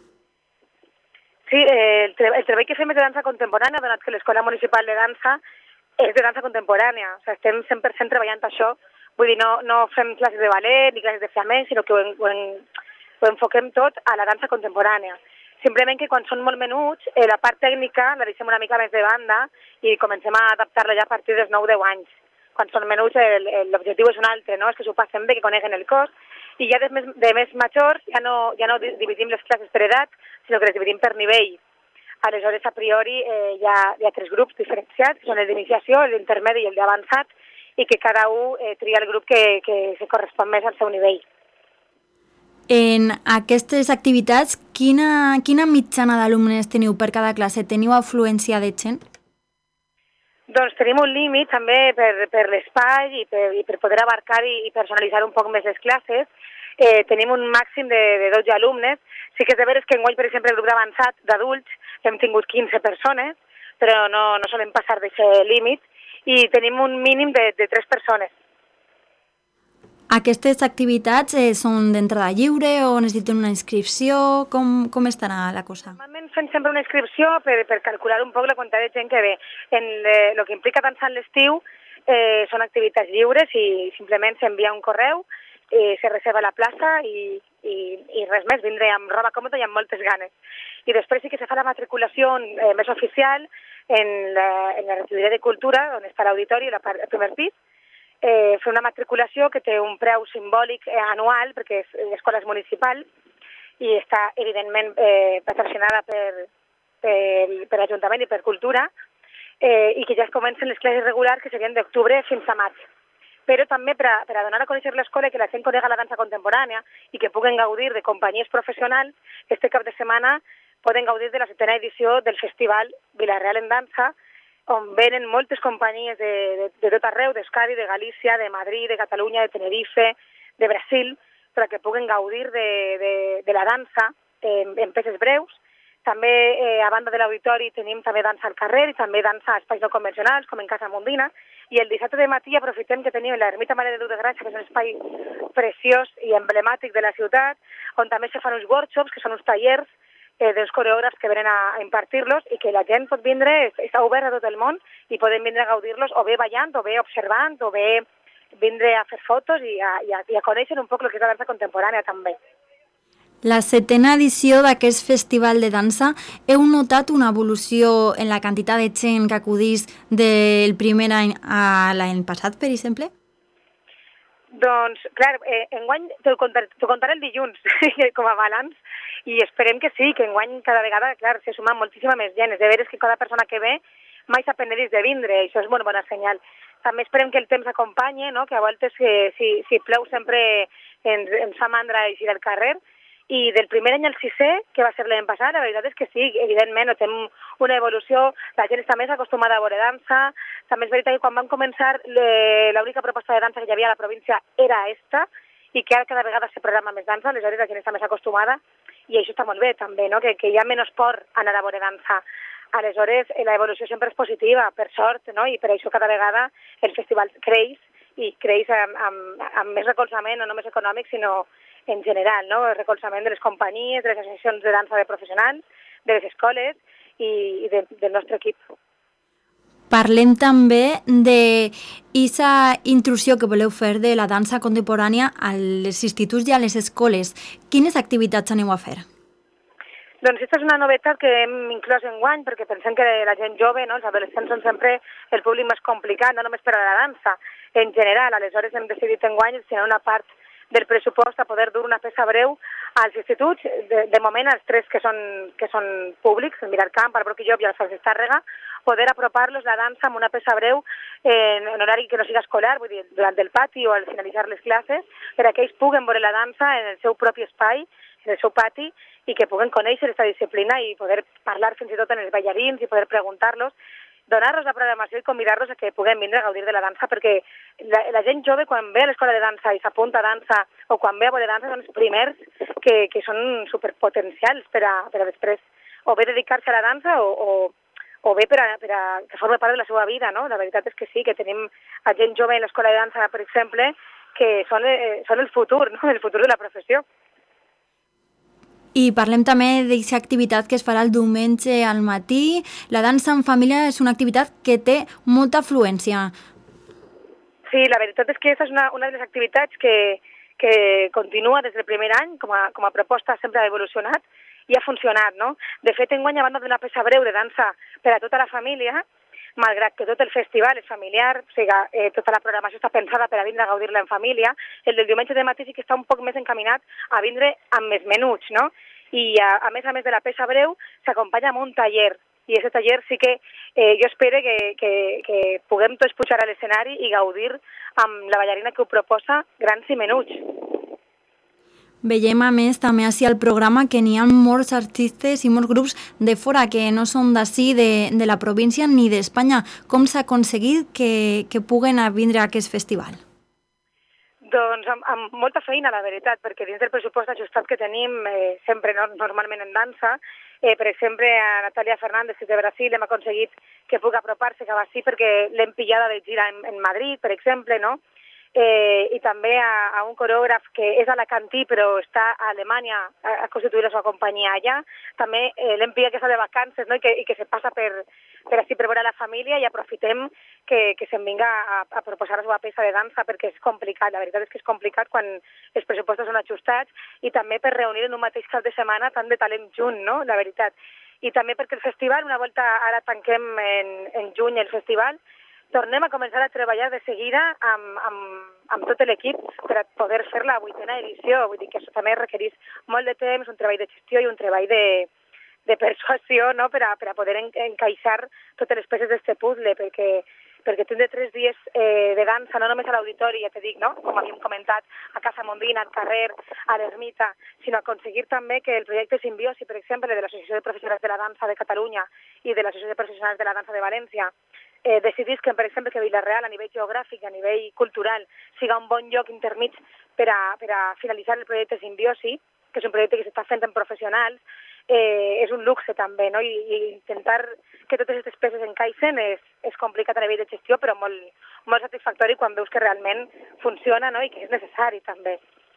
S12: Sí, eh, el, tre el treball que fem és de dansa contemporània, donat que l'Escola Municipal de Dansa és de dansa contemporània. O sigui, estem cent per cent treballant això. Vull dir, no, no fem classes de ballet ni classes de flamenc, sinó que ho, en, ho, en, ho enfoquem tot a la dansa contemporània. Simplement que quan són molt menuts, eh, la part tècnica la deixem una mica més de banda i comencem a adaptar-la ja a partir dels nou deu anys. Quan són menuts l'objectiu és un altre, no? És que s'ho passen bé, que coneguen el cos, i ja de més, de més majors ja no, ja no dividim les classes per edat, sinó que les dividim per nivell. Aleshores, a priori, eh, hi, ha, hi ha tres grups diferenciats, que són el d'iniciació, el d'intermedi i el d'avançat, i que cada un eh, tria el grup que, que se correspon més al seu nivell.
S11: En aquestes activitats, quina, quina mitjana d'alumnes teniu per cada classe? Teniu afluència de gent?
S12: Doncs tenim un límit també per, per l'espai i, per, i per poder abarcar i, i personalitzar un poc més les classes. Eh, tenim un màxim de, de dotze alumnes. Sí que és de veres que enguany, per exemple, el grup d'avançat d'adults hem tingut quinze persones, però no, no solem passar d'aquest límit, i tenim un mínim de, de tres persones.
S11: Aquestes activitats eh, són d'entrada lliure o necessiten una inscripció? Com, com estarà la cosa?
S12: Normalment fem sempre una inscripció per, per calcular un poc la quantitat de gent que ve. En el que implica Dansant l'estiu eh, són activitats lliures i simplement s'envia un correu, eh, se reserva la plaça i, i, i res més, vindré amb roba còmoda i amb moltes ganes. I després sí que se fa la matriculació eh, més oficial en la, en la regidoria de Cultura, on està l'auditori, el primer pis, Eh, fer una matriculació que té un preu simbòlic eh, anual, perquè és, l'escola és municipal i està, evidentment, eh, patrocinada per, per, per l'Ajuntament i per Cultura, eh, i que ja es comencen les classes regulars, que serien d'octubre fins a maig. Però també per a, per a donar a conèixer l'escola i que la gent conega la dansa contemporània i que puguen gaudir de companyies professionals, este cap de setmana poden gaudir de la setena edició del Festival Vila-real en Dansa, on venen moltes companyies de, de, de tot arreu, d'Euskadi, de Galícia, de Madrid, de Catalunya, de Tenerife, de Brasil, perquè puguen gaudir de, de, de la dansa en, en peces breus. També, eh, a banda de l'auditori, tenim també dansa al carrer i també dansa a espais no convencionals, com en Casa Mondina. I el dissabte de matí aprofitem que tenim l'Ermita Mare de Déu de Gràcia, que és un espai preciós i emblemàtic de la ciutat, on també se fan uns workshops, que són uns tallers eh, dels coreògrafs que venen a, a impartir-los i que la gent pot vindre, està obert a tot el món i poden vindre a gaudir-los o bé ballant, o bé observant, o bé vindre a fer fotos i a, i a, i a conèixer un poc el que és la dansa contemporània també.
S11: La setena edició d'aquest festival de dansa, heu notat una evolució en la quantitat de gent que acudís del primer any a l'any passat, per exemple?
S12: Doncs, clar, eh, enguany t'ho contaré, t'ho contaré el dilluns com a balanç i esperem que sí, que enguany cada vegada, clar, se suma moltíssima més gent. És de veres que cada persona que ve mai s'ha penedit de vindre, i això és molt bona senyal. També esperem que el temps acompanyi, no? Que a voltes eh, si, si plou sempre ens, ens fa mandra eixir al carrer. I del primer any al sisè, que va ser l'any passat, la veritat és que sí, evidentment, notem una evolució, la gent està més acostumada a veure dansa. També és veritat que quan vam començar l'única proposta de dansa que hi havia a la província era esta, i que ara cada vegada se programa més dansa, aleshores la gent està més acostumada, i això està molt bé també, no? que, que hi ha menys por anar a veure dansa. Aleshores, l'evolució sempre és positiva, per sort, no? I per això cada vegada el festival creix, i creix amb, amb, amb més recolzament, no només econòmic, sinó en general, no? El recolzament de les companyies, de les associacions de dansa de professionals, de les escoles i, i de, del nostre equip.
S11: Parlem també d'aquesta intrusió que voleu fer de la dansa contemporània als instituts i a les escoles. Quines activitats aneu a fer?
S12: Doncs aquesta és una novetat que hem inclòs enguany perquè pensem que la gent jove, no, els adolescents són sempre el públic més complicat, no només per a la dansa, en general. Aleshores hem decidit enguany destinar una part del pressupost a poder dur una peça breu als instituts, de, de moment els tres que són, que són públics, el Miralcamp, el Broc i Llop i el Francesc Tàrrega, poder apropar-los la dansa amb una peça breu en, en horari que no siga escolar, vull dir, durant el pati o al finalitzar les classes, per a que ells puguen veure la dansa en el seu propi espai, en el seu pati, i que puguen conèixer aquesta disciplina i poder parlar fins i tot amb els ballarins i poder preguntar-los, donar-los la programació i convidar-los a que puguem vindre a gaudir de la dansa, perquè la, la gent jove quan ve a l'escola de dansa i s'apunta a dansa o quan ve a veure dansa són els primers que, que són superpotencials per a, per a després o bé dedicar-se a la dansa o, o, o bé per a, per a que forma part de la seva vida, no? La veritat és que sí, que tenim a gent jove en l'escola de dansa, per exemple, que són, eh, són el futur, no? El futur de la professió.
S11: I parlem també d'aquesta activitat que es farà el diumenge al matí. La dansa en família és una activitat que té molta afluència.
S12: Sí, la veritat és que aquesta és una, una de les activitats que, que continua des del primer any, com a, com a proposta sempre ha evolucionat i ha funcionat, no? De fet, enguany, a banda d'una peça breu de dansa per a tota la família, malgrat que tot el festival és familiar, o sigui, eh, tota la programació està pensada per a vindre a gaudir-la en família, el del diumenge de matí sí que està un poc més encaminat a vindre amb més menuts, no? I a, a més a més de la peça breu s'acompanya amb un taller, i aquest taller sí que eh, jo espero que, que, que puguem tots pujar a l'escenari i gaudir amb la ballarina que ho proposa, grans i menuts.
S11: Veiem a més també així al programa que n'hi ha molts artistes i molts grups de fora que no són d'ací, de, de la província ni d'Espanya. Com s'ha aconseguit que, que puguen vindre a aquest festival?
S12: Doncs amb, amb molta feina, la veritat, perquè dins del pressupost ajustat que tenim eh, sempre no, normalment en dansa, eh, per exemple, a Natalia Fernández de Brasil hem aconseguit que pugui apropar-se cap així perquè l'hem pillada de gira en, en Madrid, per exemple, no? Eh, i també a, a un coreògraf que és alacantí però està a Alemanya, ha, ha constituït la seva companyia allà, també eh, l'hem pillat que està de vacances, no? I, que, i que se passa per, per així per veure la família i aprofitem que, que se'n vinga a, a proposar la seva peça de dansa perquè és complicat, la veritat és que és complicat quan els pressupostos són ajustats i també per reunir en un mateix cap de setmana tant de talent junt, no? La veritat. I també perquè el festival, una volta ara tanquem en, en juny el festival, tornem a començar a treballar de seguida amb, amb, amb tot l'equip per a poder fer la vuitena edició. Vull dir que això també requereix molt de temps, un treball de gestió i un treball de, de persuasió, no? per, a, per a poder en, encaixar totes les peces d'aquest puzzle, perquè, perquè tindre tres dies eh, de dansa, no només a l'auditori, ja te dic, no? Com havíem comentat, a Casa Mondina, al carrer, a l'Ermita, sinó aconseguir també que el projecte Simbiosi, per exemple, de l'Associació de Professionals de la Dansa de Catalunya i de l'Associació de Professionals de la Dansa de València, Eh, decidís que, per exemple, que Vila-real a nivell geogràfic, a nivell cultural, siga un bon lloc intermig per a, per a finalitzar el projecte Simbiosi, que és un projecte que s'està fent en professionals, eh, és un luxe també, no? I, i intentar que totes aquestes peces encaixen és, és complicat a nivell de gestió, però molt, molt satisfactori quan veus que realment funciona, no? I que és necessari també.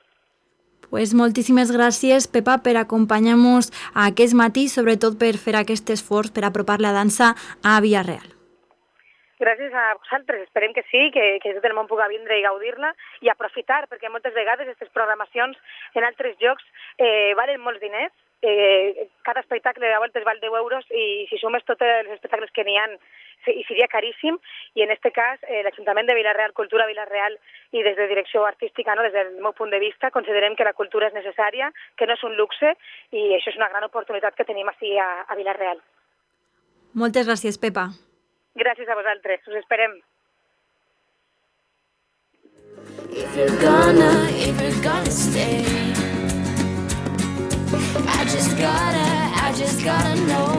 S11: Pues moltíssimes gràcies, Pepa, per acompanyar-nos aquest matí, sobretot per fer aquest esforç per apropar la dansa a Vila-real.
S12: Gràcies a vosaltres, esperem que sí, que, que tot el món pugui vindre i gaudir-la i aprofitar, perquè moltes vegades aquestes programacions en altres llocs eh, valen molts diners, eh, cada espectacle a voltes val deu euros i si sumes tots els espectacles que n'hi ha i seria caríssim, i en aquest cas eh, l'Ajuntament de Vila-real, Cultura Vila-real i des de direcció artística, no, des del meu punt de vista, considerem que la cultura és necessària, que no és un luxe i això és una gran oportunitat que tenim així a, a Vila-real.
S11: Moltes gràcies, Pepa.
S12: Gràcies a vosaltres, us esperem.
S9: If you're gonna, if you're gonna stay, I just gotta, I just gotta know.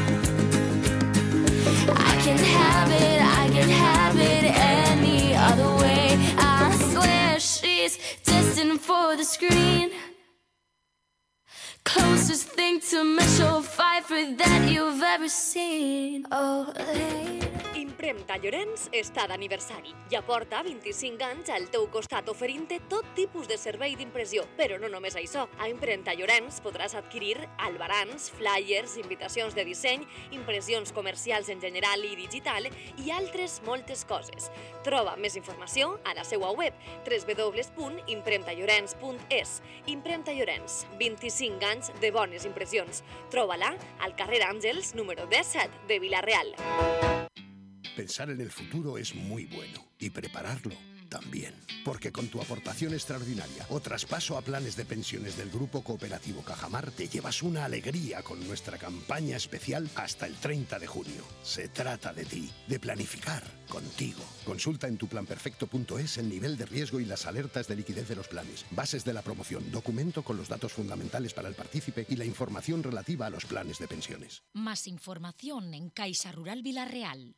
S9: I can have it, I can have it any other way. I swear she's destined for the screen. Closest thing to Michelle Pfeiffer. lifer that you've ever seen. Oh, hey.
S7: Impremta Llorenç està d'aniversari i aporta vint-i-cinc anys al teu costat oferint-te tot tipus de servei d'impressió. Però no només això. A Impremta Llorenç podràs adquirir albarans, flyers, invitacions de disseny, impressions comercials en general i digital i altres moltes coses. Troba més informació a la seva web w w w punt impremta llorenç punt es. Impremta Llorenç, vint-i-cinc anys de bones impressions. Troba-la al carrer Àngels, número disset de Vila-real.
S5: Pensar en el futuro es muy bueno y prepararlo también, porque con tu aportación extraordinaria o traspaso a planes de pensiones del Grupo Cooperativo Cajamar te llevas una alegría con nuestra campaña especial hasta el treinta de junio. Se trata de ti, de planificar contigo. Consulta en tu plan perfecto punto es el nivel de riesgo y las alertas de liquidez de los planes, bases de la promoción, documento con los datos fundamentales para el partícipe y la información relativa a los planes de pensiones.
S4: Más información en Caixa Rural Vila-real.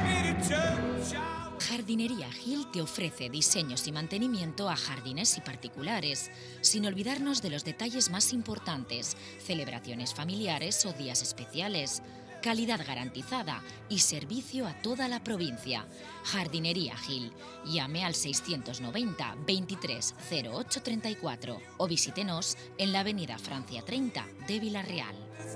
S4: Jardinería Gil te ofrece diseños y mantenimiento a jardines y particulares, sin olvidarnos de los detalles más importantes, celebraciones familiares o días especiales, calidad garantizada y servicio a toda la provincia. Jardinería Gil. Llame al seiscientos noventa veintitrés cero ocho treinta y cuatro o visítenos en la avenida Francia treinta de Vila-real.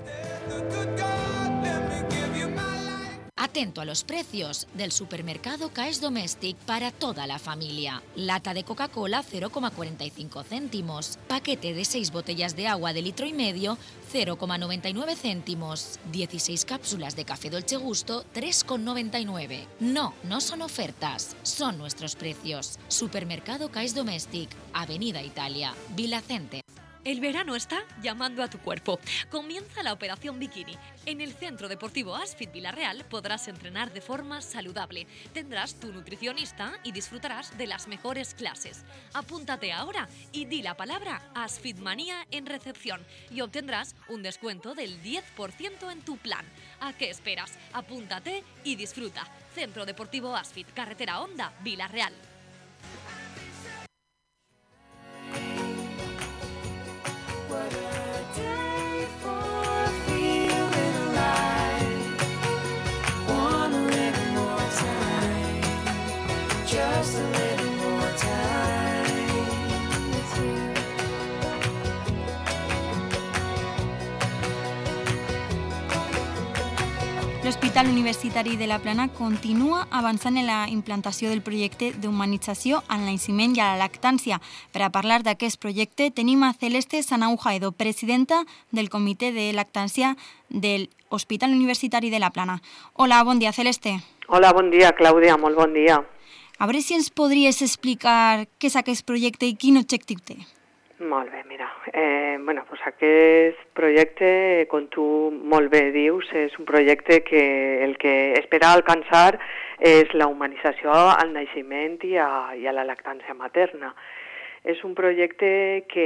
S4: Atento a los precios del supermercado Caes Domestic para toda la familia. Lata de Coca-Cola cero coma cuarenta y cinco céntimos. Paquete de seis botellas de agua de litro y medio cero coma noventa y nueve céntimos. dieciséis cápsulas de café Dolce Gusto tres coma noventa y nueve. No, no son ofertas, son nuestros precios. Supermercado Caes Domestic, Avenida Italia, Vilacente.
S7: El verano está llamando a tu cuerpo. Comienza la Operación Bikini. En el Centro Deportivo Asfit Vila-real podrás entrenar de forma saludable. Tendrás tu nutricionista y disfrutarás de las mejores clases. Apúntate ahora y di la palabra Asfitmanía en recepción y obtendrás un descuento del diez por ciento en tu plan. ¿A qué esperas? Apúntate y disfruta. Centro Deportivo Asfit, Carretera Honda, Vila-real.
S11: L'Hospital Universitari de la Plana continua avançant en la implantació del projecte d'humanització al naixement i a la lactància. Per a parlar d'aquest projecte tenim a Celeste Sanaujaedo, presidenta del Comitè de Lactància del Hospital Universitari de la Plana. Hola, bon dia, Celeste.
S13: Hola, bon dia, Clàudia, molt bon dia.
S11: A veure si ens podries explicar què és aquest projecte i quin objectiu té.
S13: Molt bé, mira, eh, bueno, pues aquest projecte, com tu molt bé dius, és un projecte que el que espera alcançar és la humanització al naixement i a, i a la lactància materna. És un projecte que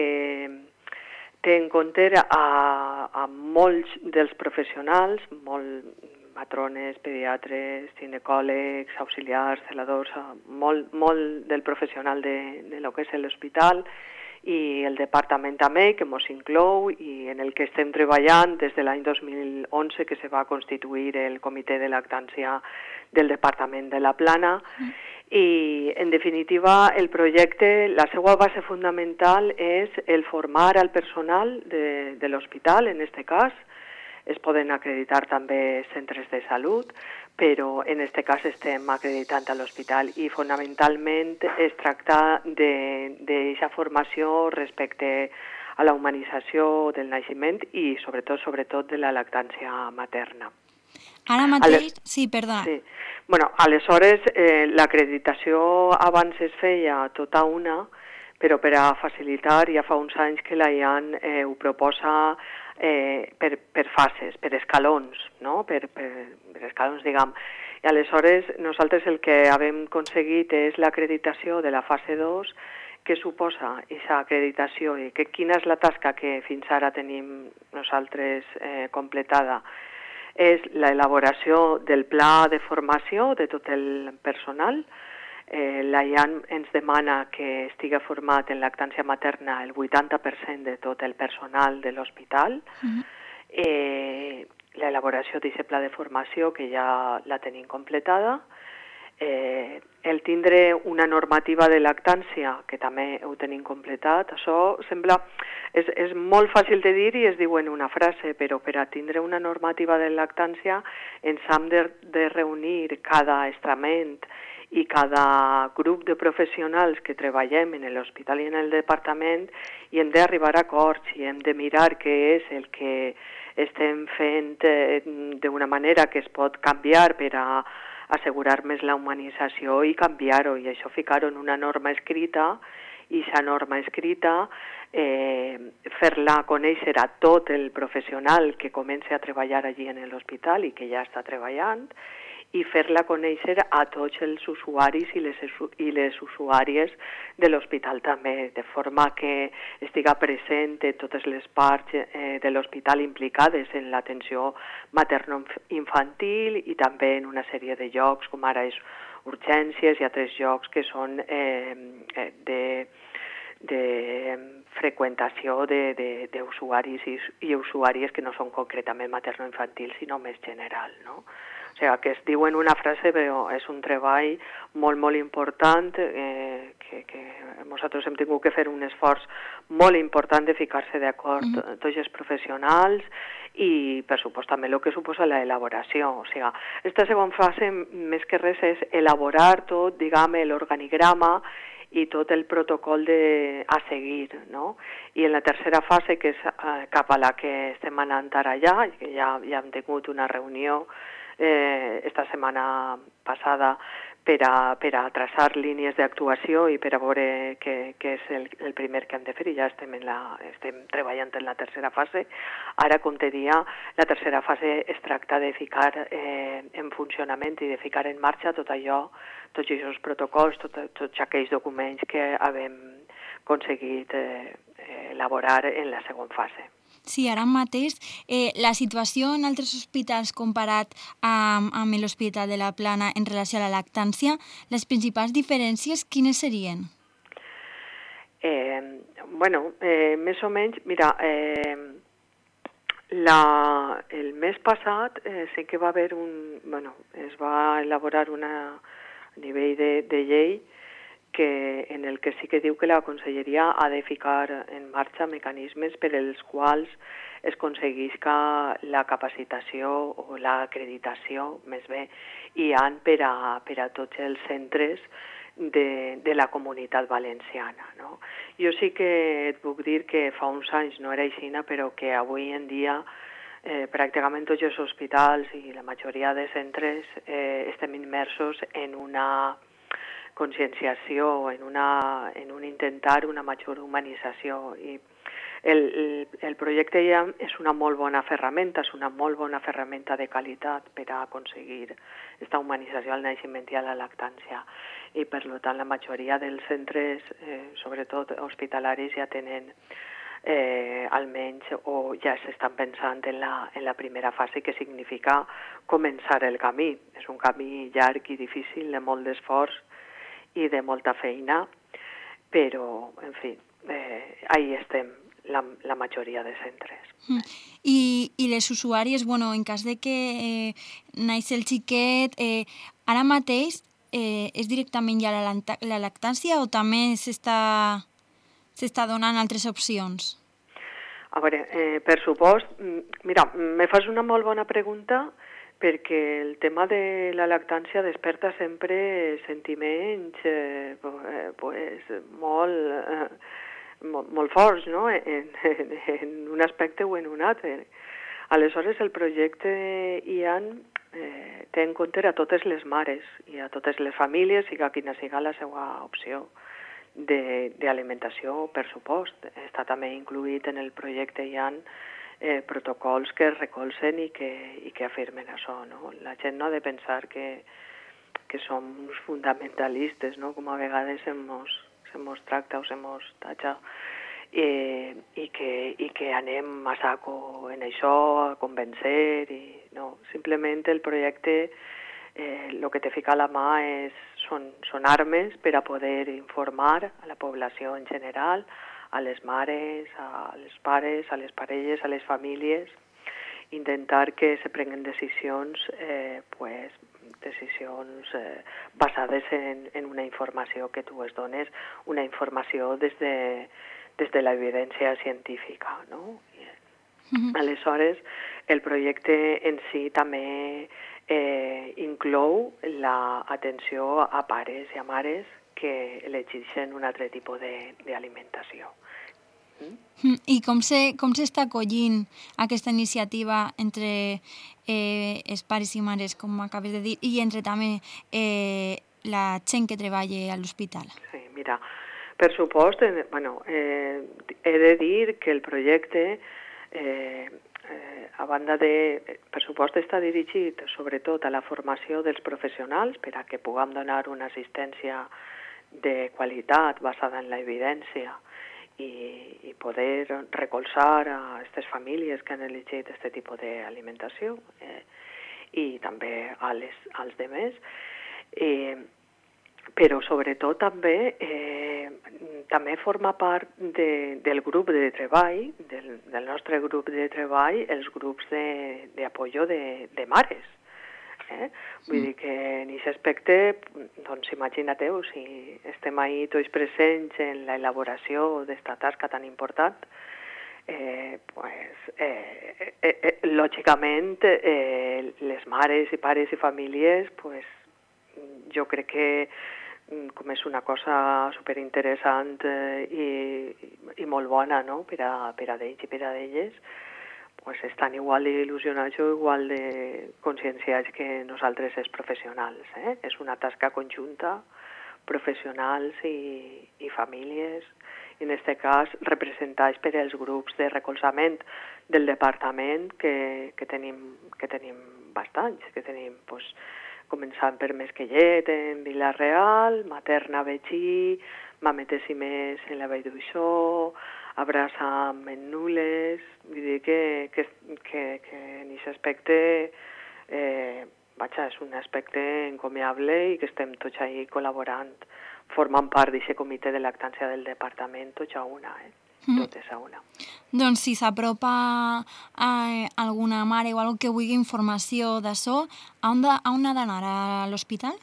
S13: té en compte a, a molts dels professionals, molt matrones, pediatres, ginecòlegs, auxiliars, celadors, molt, molt del professional de, de lo que és l'hospital, i el departament també, que ens inclou i en el que estem treballant des de l'any dos mil onze, que se va constituir el Comitè de Lactància del Departament de la Plana. Mm. I, en definitiva, el projecte, la seva base fundamental és el formar al personal de, de l'hospital, en aquest cas. Es poden acreditar també centres de salut, però en aquest cas estem acreditant a l'hospital i fonamentalment es tracta d'aquesta formació respecte a la humanització del naixement i sobretot sobretot de la lactància materna.
S11: Ara mateix... Sí, perdona.
S13: Sí. Bueno, aleshores, eh, l'acreditació abans es feia tota una, però per a facilitar, ja fa uns anys que la I A N eh, ho proposa Eh, per, per fases, per escalons, no? per, per, per escalons, diguem. I aleshores nosaltres el que hem aconseguit és l'acreditació de la fase dos, que suposa aquesta acreditació i que quina és la tasca que fins ara tenim nosaltres eh, completada. És l'elaboració del pla de formació de tot el personal. Eh, la I A N ens demana que estigui format en lactància materna el vuitanta per cent de tot el personal de l'hospital. Uh-huh. Eh, l'elaboració d'aquest pla de formació, que ja la tenim completada, eh, el tindre una normativa de lactància, que també ho tenim completat. Això sembla, és, és molt fàcil de dir i es diu en una frase, però per a tindre una normativa de lactància ens hem de, de reunir cada estament i cada grup de professionals que treballem en l'hospital i en el departament, i hem d'arribar a acords i hem de mirar què és el que estem fent eh, d'una manera que es pot canviar per a assegurar més la humanització i canviar-ho, i això ficar-ho en una norma escrita, i aquesta norma escrita eh, fer-la conèixer a tot el professional que comença a treballar allí en l'hospital i que ja està treballant, i fer-la conèixer a tots els usuaris i les, i les usuàries de l'hospital també, de forma que estiga present en totes les parts eh, de l'hospital implicades en l'atenció materno-infantil i també en una sèrie de llocs, com ara és urgències i altres llocs que són eh, de, de freqüentació d'usuaris i, i usuàries que no són concretament materno-infantils, sinó més general, no? O sigui, que es diu en una frase, però és un treball molt, molt important, eh, que, que nosaltres hem tingut que fer un esforç molt important de ficar-se d'acord mm. tots els professionals i, per supost, també el que suposa l'elaboració. O sigui, aquesta segona fase, més que res, és elaborar tot, diguem, l'organigrama i tot el protocol de, a seguir, no? I en la tercera fase, que és eh, cap a la que estem anant ara ja, que ja, ja hem tingut una reunió Eh, esta setmana passada per a, per a traçar línies d'actuació i per a veure què, què és el, el primer que hem de fer, i ja estem, en la, estem treballant en la tercera fase. Ara, com te dia, la tercera fase es tracta de ficar eh, en funcionament i de ficar en marxa tot allò, tots aquests protocols, tot, tots aquells documents que havíem aconseguit eh, elaborar en la segona fase.
S11: Sí, ara mateix eh, la situació en altres hospitals comparat amb, amb l'Hospital de la Plana en relació a la lactància, les principals diferències quines serien?
S13: Eh, bueno, eh, més o menys, mira, eh, la, el mes passat eh, sé que va haver un, bueno, es va elaborar una a nivell de, de llei que, en el que sí que diu que la Conselleria ha de ficar en marxa mecanismes per als quals es aconseguisca la capacitació o l'acreditació, més bé, i han per a, per a tots els centres de, de la comunitat valenciana, no? Jo sí que et puc dir que fa uns anys no era així, però que avui en dia eh, pràcticament tots els hospitals i la majoria de centres eh, estem immersos en una conscienciació, en, una, en un intentar una major humanització. I el, el, el projecte ja és una molt bona ferramenta, és una molt bona ferramenta de qualitat per a aconseguir aquesta humanització al naixement i a la lactància. I per tant la majoria dels centres, eh, sobretot hospitalaris, ja tenen eh, almenys o ja s'estan pensant en la, en la primera fase, que significa començar el camí. És un camí llarg i difícil, de molt d'esforç i de molta feina, però, en fi, eh, ahí estem, la, la majoria de centres.
S11: Mm. I, I les usuàries, bueno, en cas de que eh, naix el xiquet, eh, ara mateix eh, és directament ja la, la lactància o també s'està s'està donant altres opcions?
S13: A veure, eh, per supost, mira, me fas una molt bona pregunta, perquè el tema de la lactància desperta sempre sentiments eh, pues, molt, eh, molt, molt forts, no? En, en, en un aspecte o en un altre. Aleshores, el projecte I A N eh, té en compte a totes les mares i a totes les famílies, siga quina siga la seva opció d'alimentació, per supost. Està també incluït en el projecte I A N Eh, protocols que recolzen i que, i que afirmen això, no? La gent no ha de pensar que, que som uns fundamentalistes, no? Com a vegades se mos, se mos tracta o se mos tatxa, eh, i, que, i que anem a saco en això, a convencer, i no, simplement el projecte eh, el que te fica a la mà és, són, són armes per a poder informar a la població en general, a les mares, als pares, a les parelles, a les famílies, intentar que se prenguen decisions, eh, pues, decisions eh, basades en, en una informació que tu es dones, una informació des de, des de l'evidència científica, no? Mm-hmm. Aleshores, el projecte en si també eh, inclou l'atenció a pares i a mares que elegeixen un altre tipus d'alimentació.
S11: Mm? I com s'està acollint aquesta iniciativa entre eh, els pares i mares, com acabes de dir, i entre també eh, la gent que treballa a l'hospital?
S13: Sí, mira, per supost, eh, bueno, eh, he de dir que el projecte, eh, eh, a banda de, per supost, està dirigit sobretot a la formació dels professionals per a que puguem donar una assistència de qualitat basada en l'evidència i, i poder recolzar a aquestes famílies que han elegit aquest tipus d'alimentació eh, i també a les, als demés. Eh, però sobretot també eh, també forma part de, del grup de treball, del, del nostre grup de treball, els grups d'apoyo de, de, de mares. Eh? Vull dir que en aquest aspecte, doncs imaginateu, si estem ahí tots presents en l'elaboració d'esta tasca tan important, eh, pues, eh, eh, eh, lògicament eh, les mares i pares i famílies, pues, jo crec que com és una cosa superinteressant eh, i, i molt bona, no?, per a, per a d'ells i per a d'elles, pues estan igual d'il·lusionats o igual de conscienciats que nosaltres els professionals. Eh? És una tasca conjunta, professionals i, i famílies, i en aquest cas representats per els grups de recolzament del departament que, que, tenim, que tenim bastants, que tenim, pues, començant per Mesquellet en Vila-real, Materna Betxí, Mametes i Més en la Vall d'Uixó, Abraça en Nules, vull dir que, que, que, que en aquest aspecte eh, vaja, és un aspecte encomiable i que estem tots ahí col·laborant, formant part d'aquest comitè de lactància del departament, tots a una, eh? Mm. Totes a una.
S11: Doncs si s'apropa a alguna mare o algú que vulgui informació d'això, on ha d'anar a l'hospital?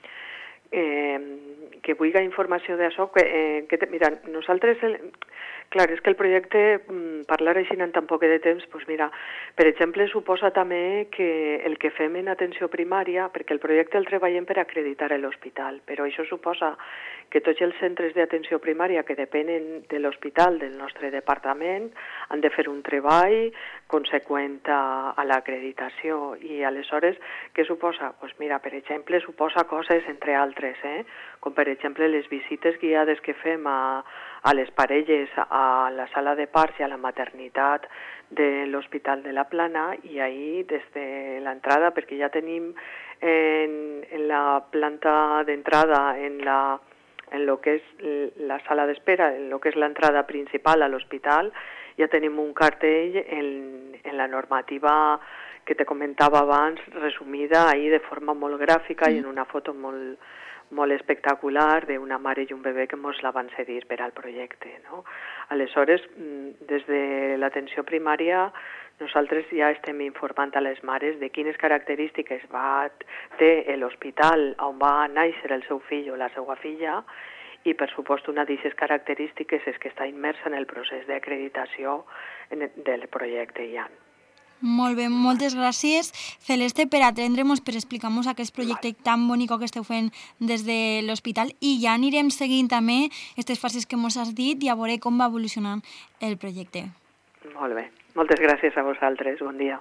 S13: Eh, que vulgui informació d'això, que, eh, que mira, nosaltres... El, Clar, és que el projecte, parlar així en tan poc de temps, doncs mira, per exemple, suposa també que el que fem en atenció primària, perquè el projecte el treballem per acreditar l'hospital, però això suposa que tots els centres d'atenció primària que depenen de l'hospital, del nostre departament, han de fer un treball conseqüent a, a l'acreditació. I aleshores, què suposa? Doncs mira, per exemple, suposa coses entre altres, eh? Com per exemple les visites guiades que fem a, a les parelles a la sala de parts i a la maternitat de l'Hospital de la Plana, i ahir des de l'entrada, perquè ja tenim en, en la planta d'entrada, en la en lo que és la sala d'espera, en lo que és l'entrada principal a l'hospital, ja tenim un cartell en, en la normativa que te comentava abans, resumida ahir de forma molt gràfica i en una foto molt, molt espectacular d'una mare i un bebè que ens la van cedir per al projecte, no? Aleshores, des de l'atenció primària, nosaltres ja estem informant a les mares de quines característiques va té l'hospital on va néixer el seu fill o la seva filla, i per supost una d'aquestes característiques és que està immersa en el procés d'acreditació del projecte ja.
S11: Molt bé, moltes gràcies, Celeste, per atendre'ns, per explicar-nos aquest projecte tan bonic que esteu fent des de l'hospital, i ja anirem seguint també aquestes fases que ens has dit i a veure com va evolucionant el projecte.
S13: Molt bé, moltes gràcies a vosaltres, bon dia.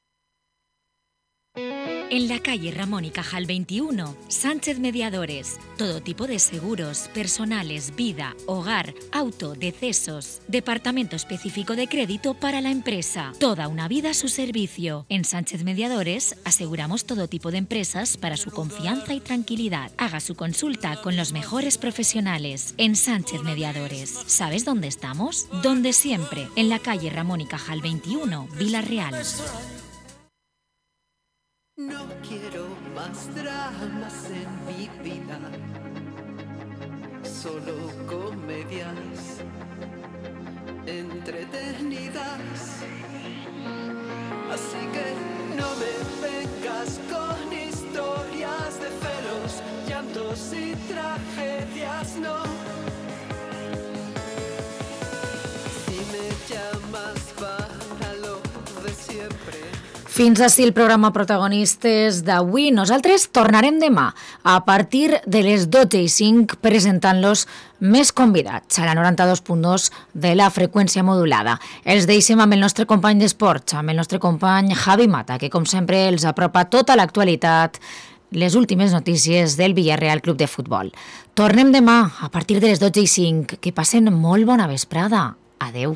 S4: En la calle Ramón y Cajal veintiuno, Sánchez Mediadores. Todo tipo de seguros, personales, vida, hogar, auto, decesos. Departamento específico de crédito para la empresa. Toda una vida a su servicio. En Sánchez Mediadores aseguramos todo tipo de empresas para su confianza y tranquilidad. Haga su consulta con los mejores profesionales. En Sánchez Mediadores. ¿Sabes dónde estamos? Donde siempre. En la calle Ramón y Cajal veintiuno, Vila-real.
S14: No quiero más dramas en mi vida, solo comedias entretenidas. Así que no me vengas con historias de celos, llantos y tragedias, no. Si me llamas para lo de siempre.
S1: Fins ací el programa Protagonistes d'avui. Nosaltres tornarem demà a partir de les dotze i cinc presentant-los més convidats a la noranta-dos punt dos de la freqüència modulada. Els deixem amb el nostre company d'esports, amb el nostre company Javi Mata, que com sempre els apropa tota l'actualitat, les últimes notícies del Villarreal Club de Futbol. Tornem demà a partir de les dotze i cinc. Que passen molt bona vesprada. Adeu.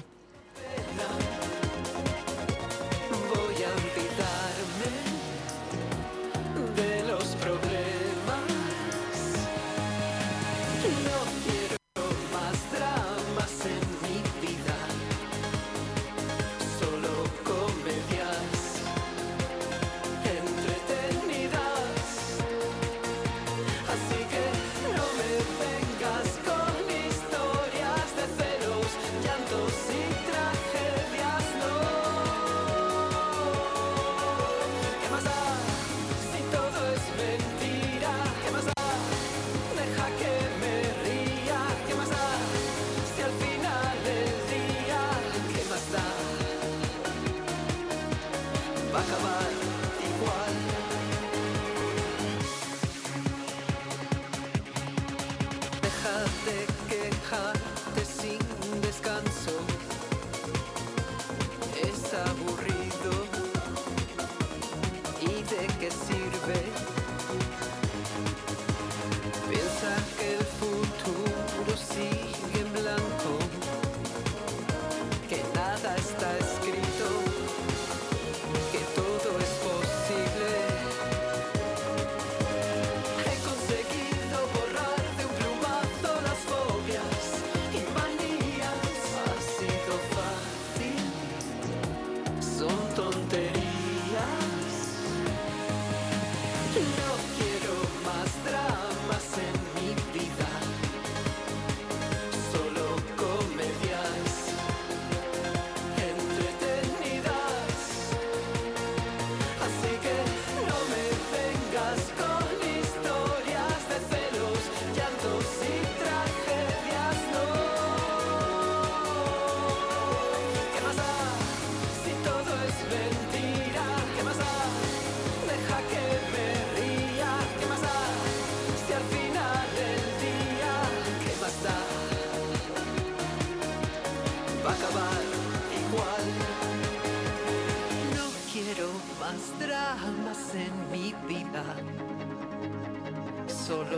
S14: Solo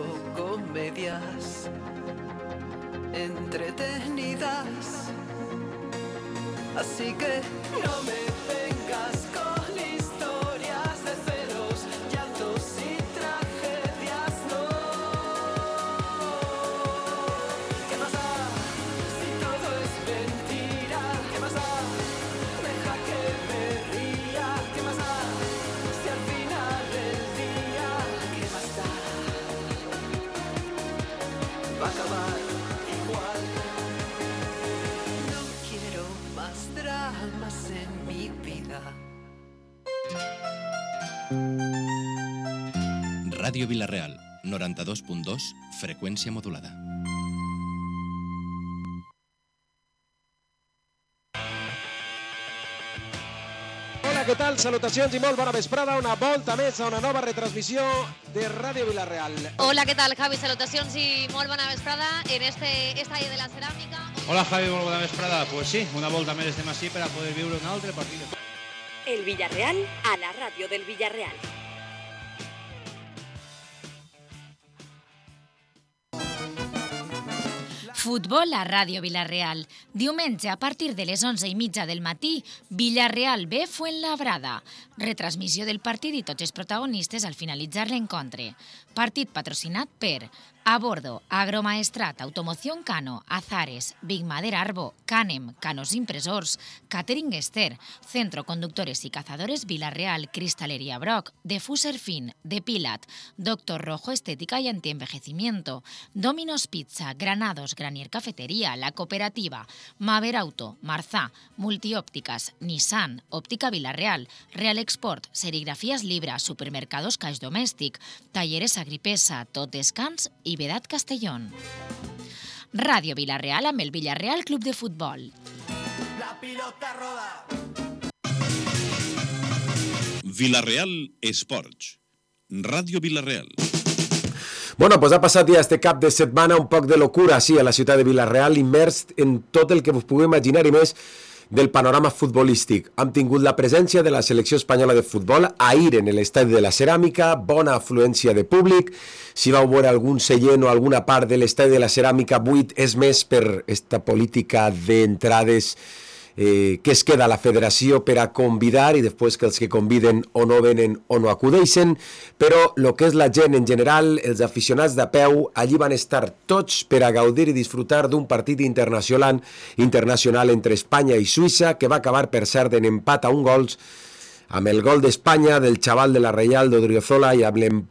S14: comedias entretenidas. Así que no me vengas con historias de celos, llantos y tragedias, no. ¿Qué más da si todo es mentira? ¿Qué más da? Deja que me ría. ¿Qué más da si al final del día, qué más da? Va a acabar igual. No quiero más dramas en mi vida.
S15: Ràdio Vila-real, noranta-dos punt dos, freqüència modulada.
S16: Hola, què tal? Salutacions i molt bona vesprada. Una volta més a una nova retransmissió de Ràdio Vila-real.
S17: Hola, ¿qué tal, Javi? Salutacions i molt bona vesprada en este estadio de la Ceràmica.
S18: Hola, Javi, molt bona vesprada. Pues sí, una volta més estem així per a poder viure un altre partit.
S19: El Villarreal a la ràdio del Villarreal.
S4: Futbol a Ràdio Vila-real. Diumenge, a partir de les onze i mitja del matí, Villarreal B Fuenlabrada. Retransmissió del partit i tots els protagonistes al finalitzar l'encontre. Partit patrocinat per A Bordo, Agromaestrat, Automoción Cano, Azares, Big Madera Arbo, Canem, Canos Impresors, Catering Ester, Centro Conductores y Cazadores Vila-real, Cristalería Brock, Defuser Fin, Depilat, Doctor Rojo Estética y Antienvejecimiento, Domino's Pizza, Granados, Granito
S1: Granier Cafetería, La Cooperativa, Maver Auto, Marzà, Multiópticas, Nissan, Óptica Villarreal, Real Export, Serigrafías Libra, Supermercados Caix Domèstic, Talleres Agripesa, Tot Descans i Vedat Castellón. Ràdio Vilareal amb el Villarreal Club de Futbol.
S14: La pilota roda.
S20: Vilareal Esports. Ràdio Vilareal.
S16: Bueno, pues ha passat ja este cap de setmana un poc de locura, sí, a la ciutat de Vilareal, immers en tot el que us pugueu imaginar i més del panorama futbolístic. Hem tingut la presència de la selecció espanyola de futbol ahir en l'estadi de la Ceràmica, bona afluència de públic. Si vau veure algun seient o alguna part de l'estadi de la Ceràmica buit, és més per esta política d'entrades eh, que es queda a la federació per a convidar i després que els que conviden o no venen o no acudeixen, però el que és la gent en general, els aficionats de peu, allí van estar tots per a gaudir i disfrutar d'un partit internacional, internacional entre Espanya i Suïssa, que va acabar per cert en empat a un gols, amb el gol d'Espanya del xaval de la Reial d'Odriozola i amb l'empat